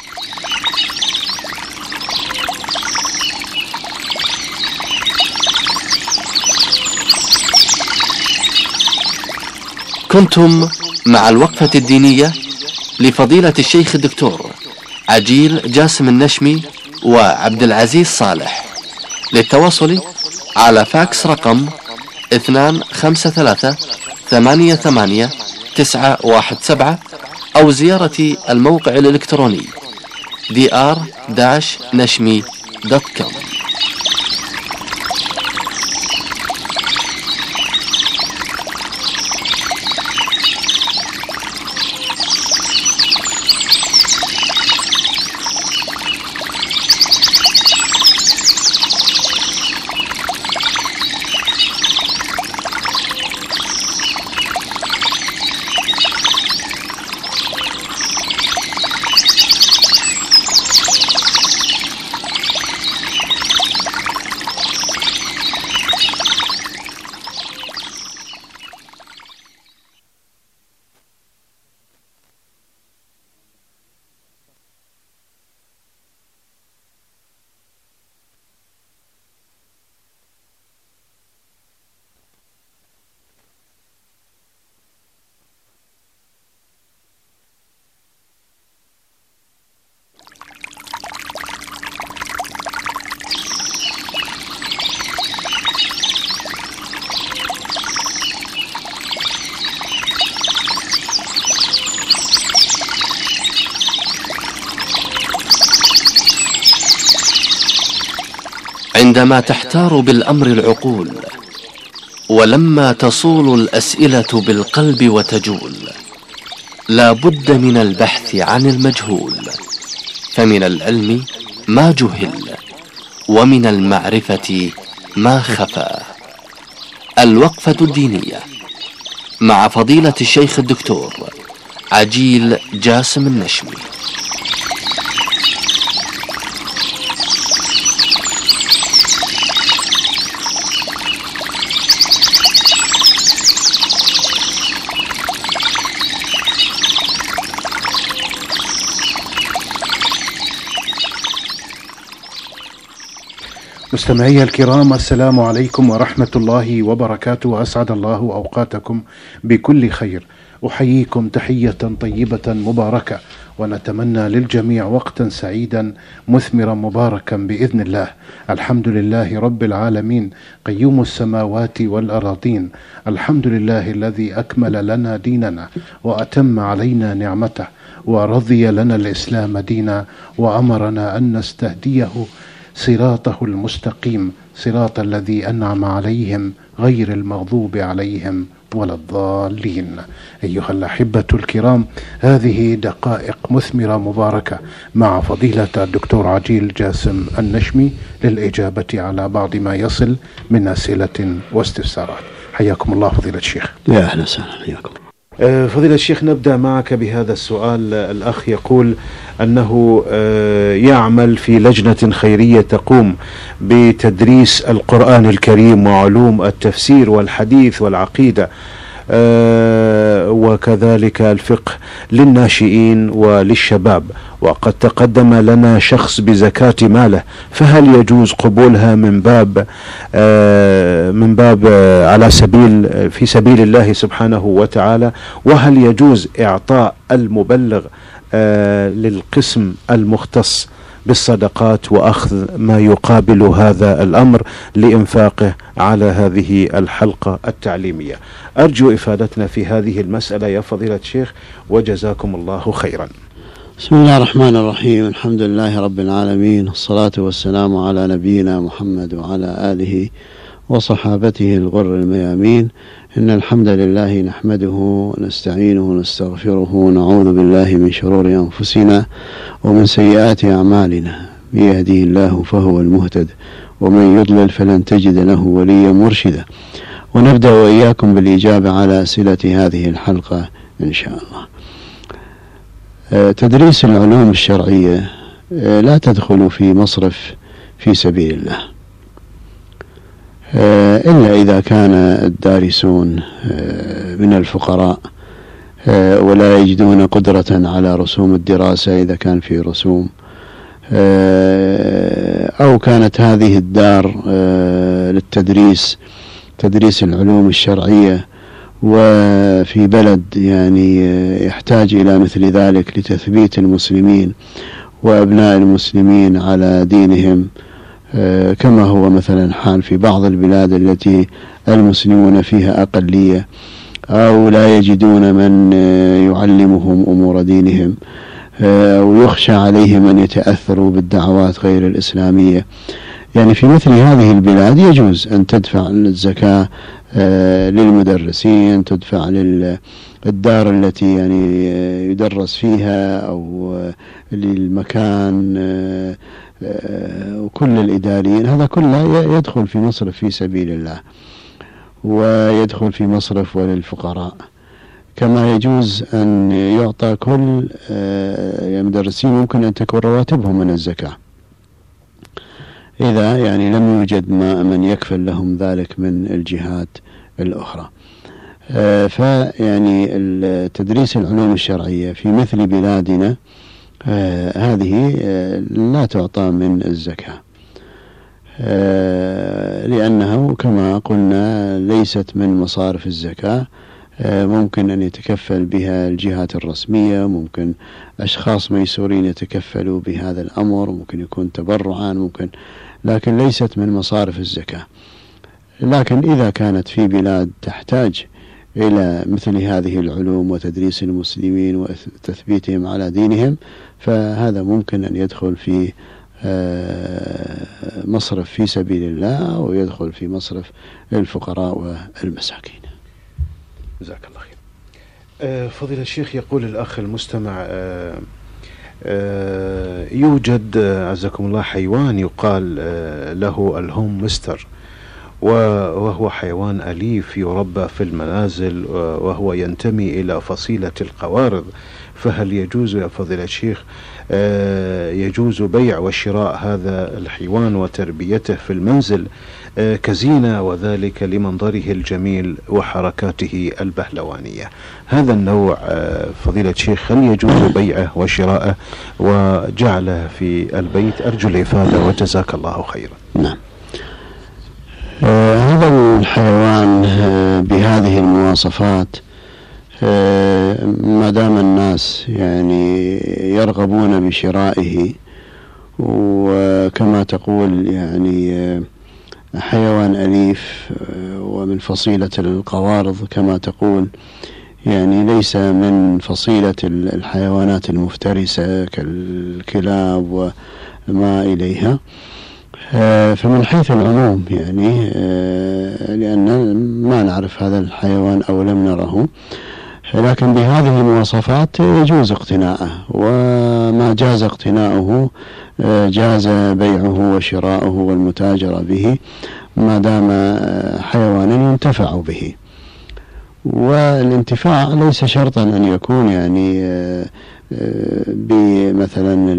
كنتم مع الوقفة الدينية لفضيلة الشيخ الدكتور عجيل جاسم النشمي وعبد العزيز صالح. للتواصل على فاكس رقم اثنان خمسة ثلاثة ثمانية ثمانية تسعة واحد سبعة أو زيارة الموقع الإلكتروني دي آر نشمي دوت كوم. عندما تحتار بالأمر العقول، ولما تصول الأسئلة بالقلب وتجول، لا بد من البحث عن المجهول، فمن العلم ما جهل، ومن المعرفة ما خفى. الوقفة الدينية مع فضيلة الشيخ الدكتور عجيل جاسم النشمي. مستمعي الكرام، السلام عليكم ورحمة الله وبركاته، أسعد الله أوقاتكم بكل خير. أحييكم تحية طيبة مباركة، ونتمنى للجميع وقتا سعيدا مثمرا مباركا بإذن الله. الحمد لله رب العالمين قيوم السماوات والأراضين، الحمد لله الذي أكمل لنا ديننا وأتم علينا نعمته، ورضي لنا الإسلام دينا، وأمرنا أن نستهديه صراطه المستقيم، صراط الذي أنعم عليهم غير المغضوب عليهم ولا الضالين. أيها الأحبة الكرام، هذه دقائق مثمرة مباركة مع فضيلة الدكتور عجيل جاسم النشمي للإجابة على بعض ما يصل من أسئلة واستفسارات. حياكم الله فضيلة الشيخ. يا أهلا وسهلا، حياكم. فضيلة الشيخ، نبدأ معك بهذا السؤال. الأخ يقول أنه يعمل في لجنة خيرية تقوم بتدريس القرآن الكريم وعلوم التفسير والحديث والعقيدة وكذلك الفقه للناشئين وللشباب، وقد تقدم لنا شخص بزكاة ماله، فهل يجوز قبولها من باب من باب على سبيل في سبيل الله سبحانه وتعالى؟ وهل يجوز إعطاء المبلغ للقسم المختص بالصدقات وأخذ ما يقابل هذا الأمر لإنفاقه على هذه الحلقة التعليمية؟ أرجو إفادتنا في هذه المسألة يا فضيلة الشيخ، وجزاكم الله خيرا. بسم الله الرحمن الرحيم، الحمد لله رب العالمين، الصلاة والسلام على نبينا محمد وعلى آله وصحابته الغر الميامين. إن الحمد لله نحمده ونستعينه ونستغفره ونعوذ بالله من شرور أنفسنا ومن سيئات أعمالنا، من يهده الله فهو المهتد، ومن يضلل فلن تجد له وليا مرشدا. ونبدأ وإياكم بالإجابة على أسئلة هذه الحلقة إن شاء الله. تدريس العلوم الشرعية لا تدخل في مصرف في سبيل الله، إلا إذا كان الدارسون من الفقراء ولا يجدون قدرة على رسوم الدراسة، إذا كان في رسوم، أو كانت هذه الدار للتدريس تدريس العلوم الشرعية وفي بلد يعني يحتاج إلى مثل ذلك لتثبيت المسلمين وأبناء المسلمين على دينهم، كما هو مثلا حال في بعض البلاد التي المسلمون فيها أقلية، أو لا يجدون من يعلمهم أمور دينهم، أو يخشى عليهم أن يتأثروا بالدعوات غير الإسلامية. يعني في مثل هذه البلاد يجوز أن تدفع الزكاة للمدرسين، تدفع للدار التي يعني يدرس فيها، أو للمكان، وكل الإداريين. هذا كله يدخل في مصرف في سبيل الله، ويدخل في مصرف وللفقراء. كما يجوز أن يعطى كل المدرسين ممكن أن تكون رواتبهم من الزكاة، إذا يعني لم يوجد ما من يكفل لهم ذلك من الجهات الأخرى. فيعني تدريس العلوم الشرعية في مثل بلادنا هذه لا تعطى من الزكاة، لأنه كما قلنا ليست من مصارف الزكاة. ممكن أن يتكفل بها الجهات الرسمية، ممكن أشخاص ميسورين يتكفلوا بهذا الأمر، ممكن يكون تبرعا، ممكن، لكن ليست من مصارف الزكاة. لكن إذا كانت في بلاد تحتاج إلى مثل هذه العلوم وتدريس المسلمين وتثبيتهم على دينهم، فهذا ممكن أن يدخل في مصرف في سبيل الله أو يدخل في مصرف الفقراء والمساكين. جزاك الله خير. أه فضيلة الشيخ، يقول الأخ المستمع أه أه يوجد عزكم الله حيوان يقال أه له الهوم مستر، وهو حيوان أليف يربى في المنازل وهو ينتمي إلى فصيلة القوارض، فهل يجوز يا فضيلة الشيخ يجوز بيع وشراء هذا الحيوان وتربيته في المنزل كزينة، وذلك لمنظره الجميل وحركاته البهلوانية؟ هذا النوع فضيلة الشيخ هل يجوز بيعه وشراءه وجعله في البيت؟ أرجو الإفادة وجزاك الله خيرا. نعم. آه هذا الحيوان آه بهذه المواصفات آه ما دام الناس يعني يرغبون بشرائه، وكما تقول يعني آه حيوان أليف آه ومن فصيلة القوارض كما تقول، يعني ليس من فصيلة الحيوانات المفترسة كالكلاب وما إليها. فمن حيث العموم يعني لأن ما نعرف هذا الحيوان أو لم نره، لكن بهذه المواصفات يجوز اقتناءه، وما جاز اقتناؤه جاز بيعه وشراؤه والمتاجرة به ما دام حيوانا ينتفع به. والانتفاع ليس شرطا أن يكون يعني بمثلا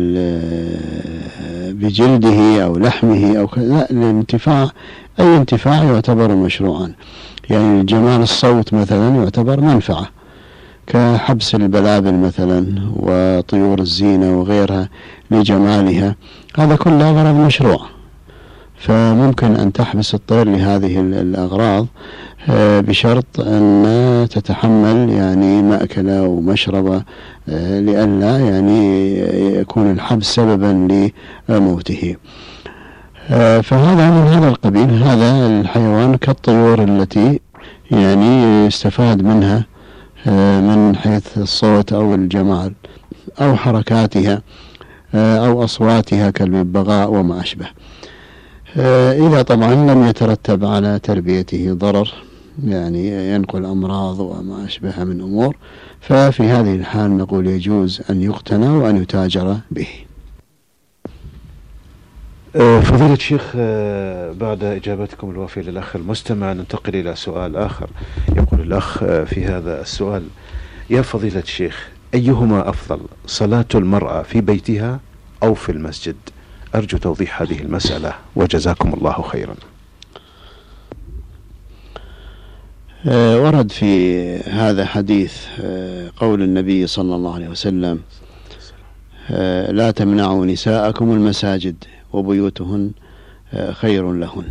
بجلده أو لحمه أو كذا، لا، الانتفاع أي انتفاع يعتبر مشروعا. يعني جمال الصوت مثلا يعتبر منفعة، كحبس البلابل مثلا وطيور الزينة وغيرها لجمالها، هذا كله غرض مشروع، فممكن أن تحبس الطير لهذه الأغراض بشرط أن تتحمل يعني مأكله ومشربه لئلا يعني يكون الحبس سببا لموته. فهذا من هذا القبيل. هذا الحيوان كالطيور التي يعني يستفاد منها من حيث الصوت أو الجمال أو حركاتها أو أصواتها كالببغاء وما أشبه، إذا طبعا لم يترتب على تربيته ضرر يعني ينقل أمراض وما أشبه من أمور، ففي هذه الحال نقول يجوز أن يقتنى وأن يتاجر به. فضيلة الشيخ، بعد إجابتكم الوافية للأخ المستمع ننتقل إلى سؤال آخر. يقول الأخ في هذا السؤال: يا فضيلة الشيخ، أيهما أفضل، صلاة المرأة في بيتها أو في المسجد؟ أرجو توضيح هذه المسألة وجزاكم الله خيرا. ورد في هذا حديث قول النبي صلى الله عليه وسلم: لا تمنعوا نساءكم المساجد وبيوتهن خير لهن.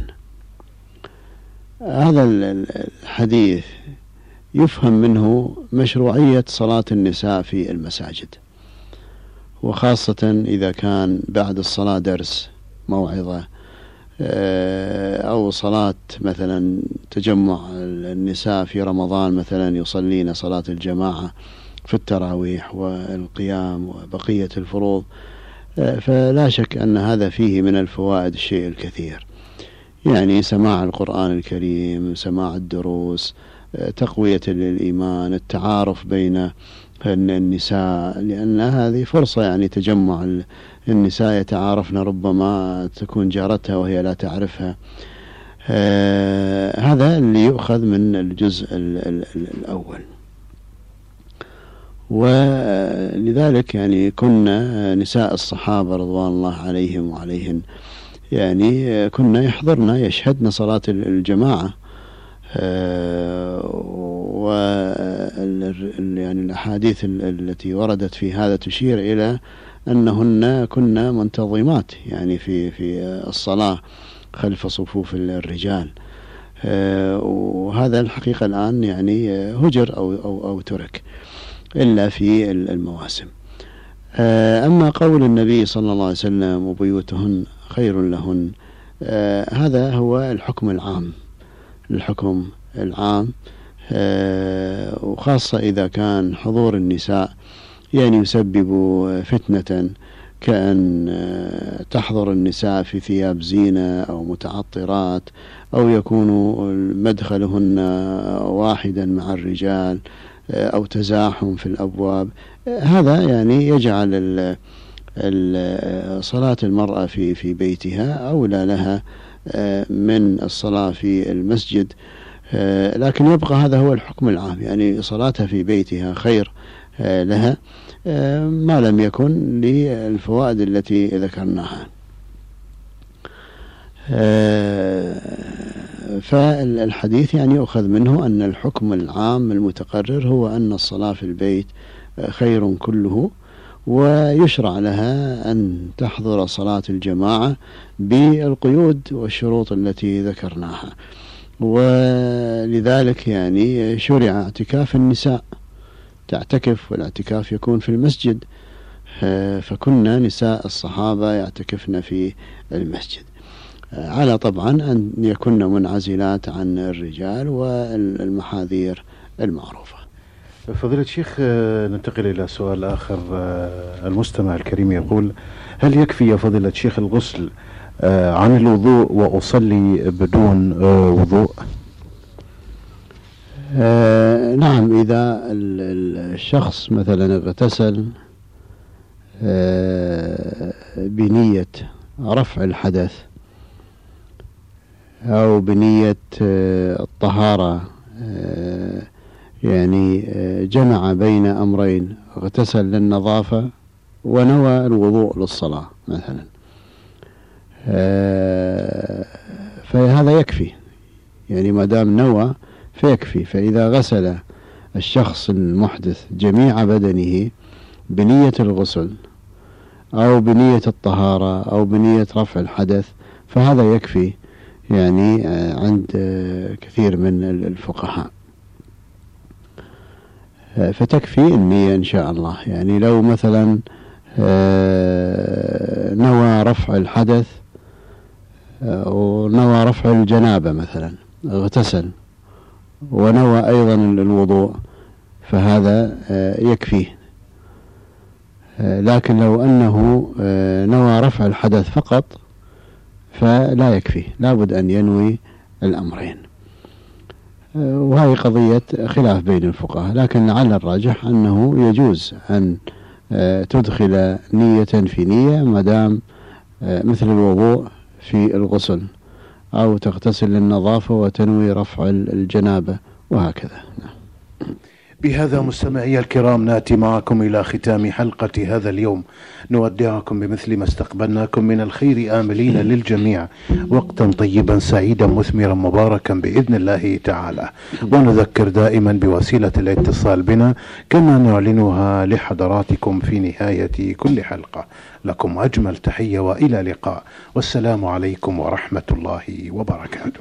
هذا الحديث يفهم منه مشروعية صلاة النساء في المساجد، وخاصة إذا كان بعد الصلاة درس موعظة أو صلاة مثلا تجمع النساء في رمضان مثلا يصلين صلاة الجماعة في التراويح والقيام وبقية الفروض، فلا شك أن هذا فيه من الفوائد الشيء الكثير، يعني سماع القرآن الكريم، سماع الدروس، تقوية الإيمان، التعارف بين النساء، لأن هذه فرصة يعني تجمع النساء يتعارفن، ربما تكون جارتها وهي لا تعرفها. آه هذا اللي يؤخذ من الجزء الأول. ولذلك يعني كنا نساء الصحابة رضوان الله عليهم وعليهن يعني كنا يحضرن يشهدن صلاة الجماعة، و يعني الأحاديث التي وردت في هذا تشير إلى أنهن كنا منتظمات يعني في في الصلاة خلف صفوف الرجال، وهذا الحقيقة الآن يعني هجر أو أو أو ترك إلا في المواسم. أما قول النبي صلى الله عليه وسلم وبيوتهن خير لهن، هذا هو الحكم العام، الحكم العام، وخاصة إذا كان حضور النساء يعني يسبب فتنة كأن تحضر النساء في ثياب زينة أو متعطرات، أو يكون مدخلهن واحدا مع الرجال، أو تزاحم في الأبواب. هذا يعني يجعل صلاة المرأة في في بيتها أولى لها من الصلاة في المسجد. لكن يبقى هذا هو الحكم العام، يعني صلاتها في بيتها خير لها ما لم يكن للفوائد التي ذكرناها. فالحديث يعني يؤخذ منه أن الحكم العام المتقرر هو أن الصلاة في البيت خير كله، ويشرع لها أن تحضر صلاة الجماعة بالقيود والشروط التي ذكرناها. ولذلك يعني شرع اعتكاف النساء، تعتكف، والاعتكاف يكون في المسجد، فكنا نساء الصحابة يعتكفن في المسجد، على طبعا أن يكن منعزلات عن الرجال والمحاذير المعروفة. فضيلة الشيخ، ننتقل إلى سؤال آخر. المستمع الكريم يقول: هل يكفي يا فضيلة الشيخ الغسل عن الوضوء وأصلي بدون وضوء؟ آه نعم، إذا الشخص مثلا اغتسل آه بنية رفع الحدث أو بنية آه الطهارة، آه يعني آه جمع بين أمرين، اغتسل للنظافة ونوى الوضوء للصلاة مثلا، آه فهذا يكفي، يعني ما دام نوى فيكفي. فإذا غسل الشخص المحدث جميع بدنه بنية الغسل أو بنية الطهارة أو بنية رفع الحدث فهذا يكفي، يعني عند كثير من الفقهاء، فتكفي النية إن شاء الله. يعني لو مثلا نوى رفع الحدث ونوى رفع الجنابة مثلا، اغتسل ونوى أيضا الوضوء فهذا يكفيه. لكن لو أنه نوى رفع الحدث فقط فلا يكفي، لابد أن ينوي الأمرين. وهي قضية خلاف بين الفقهاء، لكن لعل الراجح أنه يجوز أن تدخل نية في نية ما دام مثل الوضوء في الغسل، أو تغتسل للنظافة وتنوي رفع الجنابة وهكذا. بهذا مستمعي الكرام نأتي معكم إلى ختام حلقة هذا اليوم، نودعكم بمثل ما استقبلناكم من الخير آملين للجميع وقتا طيبا سعيدا مثمرا مباركا بإذن الله تعالى. ونذكر دائما بوسيلة الاتصال بنا كما نعلنها لحضراتكم في نهاية كل حلقة. لكم أجمل تحية وإلى لقاء، والسلام عليكم ورحمة الله وبركاته.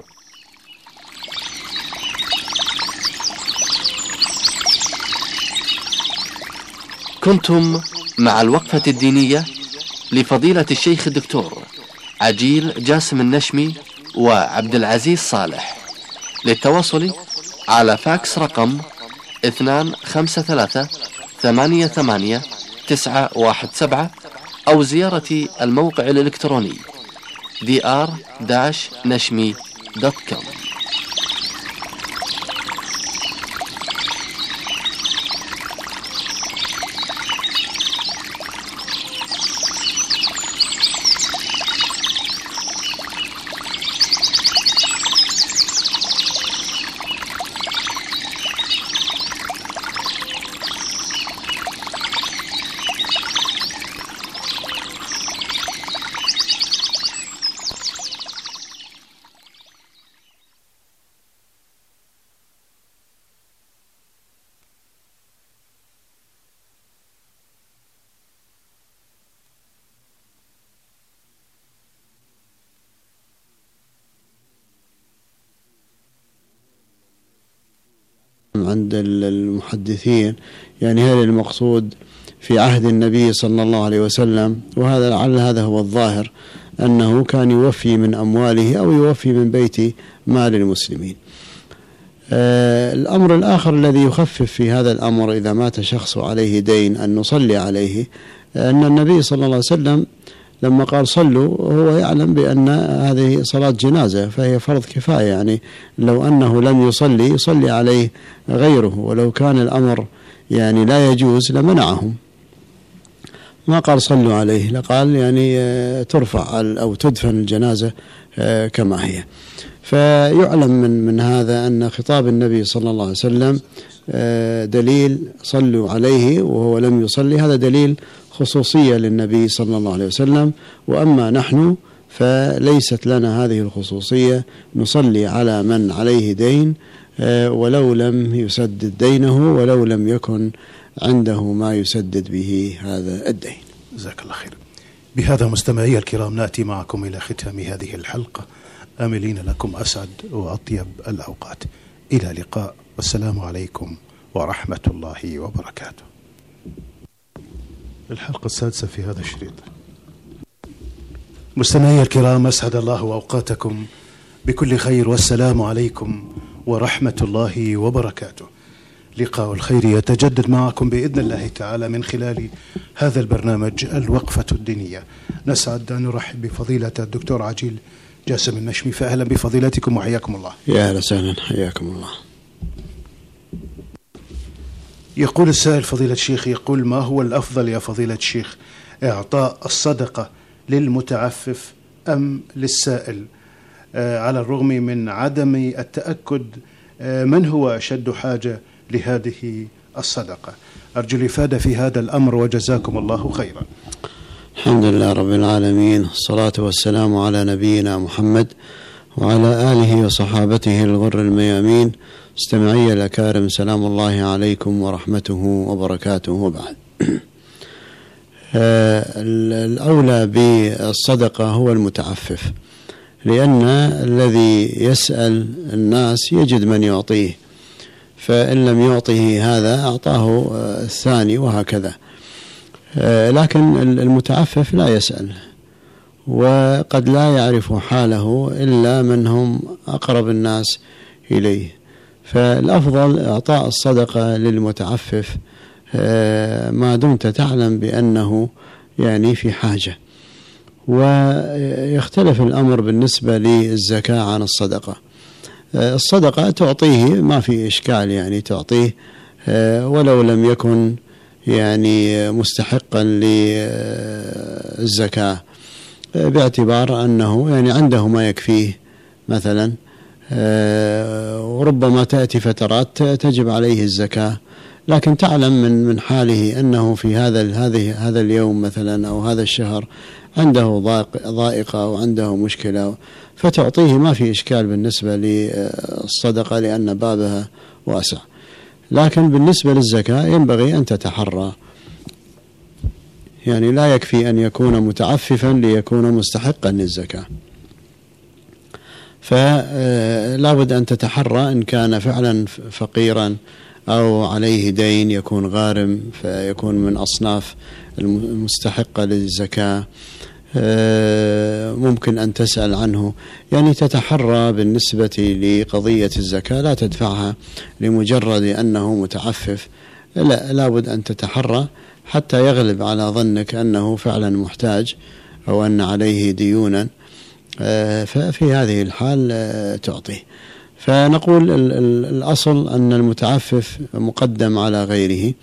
كنتم مع الوقفة الدينية لفضيلة الشيخ الدكتور عجيل جاسم النشمي وعبد العزيز صالح. للتواصل على فاكس رقم اثنان خمسة ثلاثة ثمانية ثمانية تسعة واحد سبعة، أو زيارة الموقع الإلكتروني دي آر نشمي دوت كوم. عند المحدثين يعني هذا المقصود في عهد النبي صلى الله عليه وسلم، وهذا لعل هذا هو الظاهر، أنه كان يوفي من أمواله أو يوفي من بيت مال المسلمين. آه الأمر الآخر الذي يخفف في هذا الأمر إذا مات شخص عليه دين أن نصلي عليه أن النبي صلى الله عليه وسلم لما قال صلوا هو يعلم بأن هذه صلاة جنازة فهي فرض كفاية، يعني لو أنه لم يصلي يصلي عليه غيره، ولو كان الأمر يعني لا يجوز لمنعهم، ما قال صلوا عليه، لقال يعني ترفع أو تدفن الجنازة كما هي. فيعلم من من هذا أن خطاب النبي صلى الله عليه وسلم دليل صلوا عليه وهو لم يصلي، هذا دليل خصوصية للنبي صلى الله عليه وسلم. وأما نحن فليست لنا هذه الخصوصية، نصلي على من عليه دين ولو لم يسدد دينه ولو لم يكن عنده ما يسدد به هذا الدين. جزاك الله خير. بهذا مستمعي الكرام نأتي معكم إلى ختام هذه الحلقة، آملين لكم أسعد وأطيب الأوقات. إلى اللقاء، والسلام عليكم ورحمة الله وبركاته. الحلقة السادسة في هذا الشريط. مستمعي الكرام، أسعد الله أوقاتكم بكل خير، والسلام عليكم ورحمة الله وبركاته. لقاء الخير يتجدد معكم بإذن الله تعالى من خلال هذا البرنامج الوقفة الدينية. نسعد أن نرحب بفضيلة الدكتور عجيل جاسم النشمي، فأهلا بفضيلتكم وحياكم الله. يا أهلا وسهلا، حياكم الله. يقول السائل فضيلة الشيخ، يقول: ما هو الأفضل يا فضيلة الشيخ، إعطاء الصدقة للمتعفف أم للسائل، آه على الرغم من عدم التأكد آه من هو أشد حاجة لهذه الصدقة؟ أرجو الإفادة في هذا الأمر وجزاكم الله خيرا. الحمد لله رب العالمين، الصلاة والسلام على نبينا محمد وعلى آله وصحابته الغر الميامين. استمعي الأكارم، سلام الله عليكم ورحمته وبركاته، وبعد. الأولى بالصدقة هو المتعفف، لأن الذي يسأل الناس يجد من يعطيه، فإن لم يعطيه هذا أعطاه الثاني وهكذا. لكن المتعفف لا يسأل، وقد لا يعرف حاله إلا من هم أقرب الناس إليه، فالأفضل إعطاء الصدقة للمتعفف ما دمت تعلم بأنه يعني في حاجة. ويختلف الأمر بالنسبة للزكاة عن الصدقة. الصدقة تعطيه ما في إشكال، يعني تعطيه ولو لم يكن يعني مستحقا للزكاة، باعتبار أنه يعني عنده ما يكفيه مثلا، وربما تأتي فترات تجب عليه الزكاة، لكن تعلم من من حاله أنه في هذا هذه هذا اليوم مثلا أو هذا الشهر عنده ضائقة أو عنده مشكلة، فتعطيه ما في إشكال بالنسبة للصدقة لأن بابها واسع. لكن بالنسبة للزكاة ينبغي أن تتحرى، يعني لا يكفي أن يكون متعففا ليكون مستحقا للزكاة، فلا بد أن تتحرى إن كان فعلا فقيرا أو عليه دين يكون غارم فيكون من أصناف المستحقة للزكاة، ممكن أن تسأل عنه، يعني تتحرى بالنسبة لقضية الزكاة، لا تدفعها لمجرد أنه متعفف، لا لابد أن تتحرى حتى يغلب على ظنك أنه فعلا محتاج أو أن عليه ديونا، ففي هذه الحال تعطيه. فنقول الأصل أن المتعفف مقدم على غيره،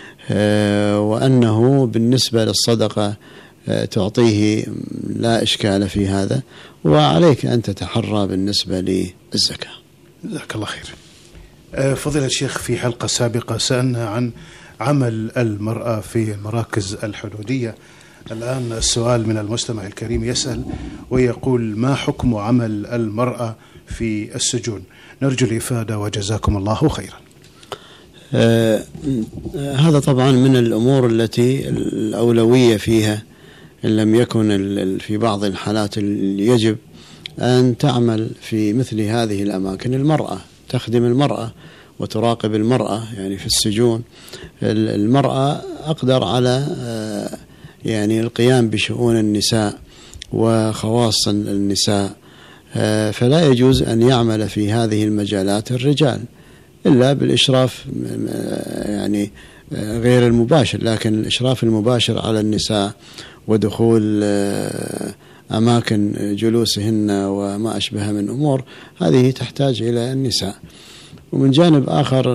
وأنه بالنسبة للصدقة تعطيه لا إشكال في هذا، وعليك أن تتحرى بالنسبة للزكاة. جزاك الله خير. فضيلة الشيخ، في حلقة سابقة سألنا عن عمل المرأة في المراكز الحدودية. الآن السؤال من المستمع الكريم يسأل ويقول: ما حكم عمل المرأة في السجون؟ نرجو الإفادة وجزاكم الله خيرا. آه هذا طبعا من الأمور التي الأولوية فيها، إن لم يكن في بعض الحالات يجب أن تعمل في مثل هذه الأماكن. المرأة تخدم المرأة وتراقب المرأة، يعني في السجون المرأة أقدر على يعني القيام بشؤون النساء وخواص النساء، فلا يجوز أن يعمل في هذه المجالات الرجال إلا بالإشراف يعني غير المباشر، لكن الإشراف المباشر على النساء ودخول أماكن جلوسهن وما أشبه من أمور، هذه تحتاج إلى النساء. ومن جانب آخر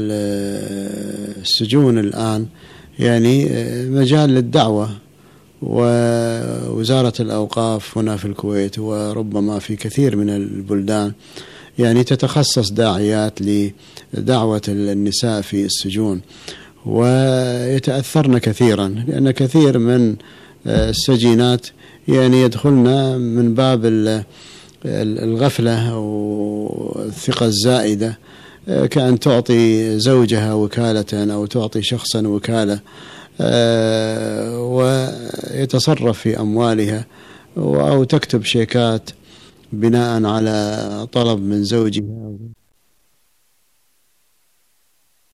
السجون الآن يعني مجال للدعوة، ووزارة الأوقاف هنا في الكويت وربما في كثير من البلدان يعني تتخصص داعيات لدعوة النساء في السجون، ويتأثرن كثيرا، لأن كثير من السجينات يعني يدخلن من باب الغفلة أو الثقة الزائدة، كأن تعطي زوجها وكالة أو تعطي شخصا وكالة ويتصرف في أموالها، أو تكتب شيكات بناء على طلب من زوجها.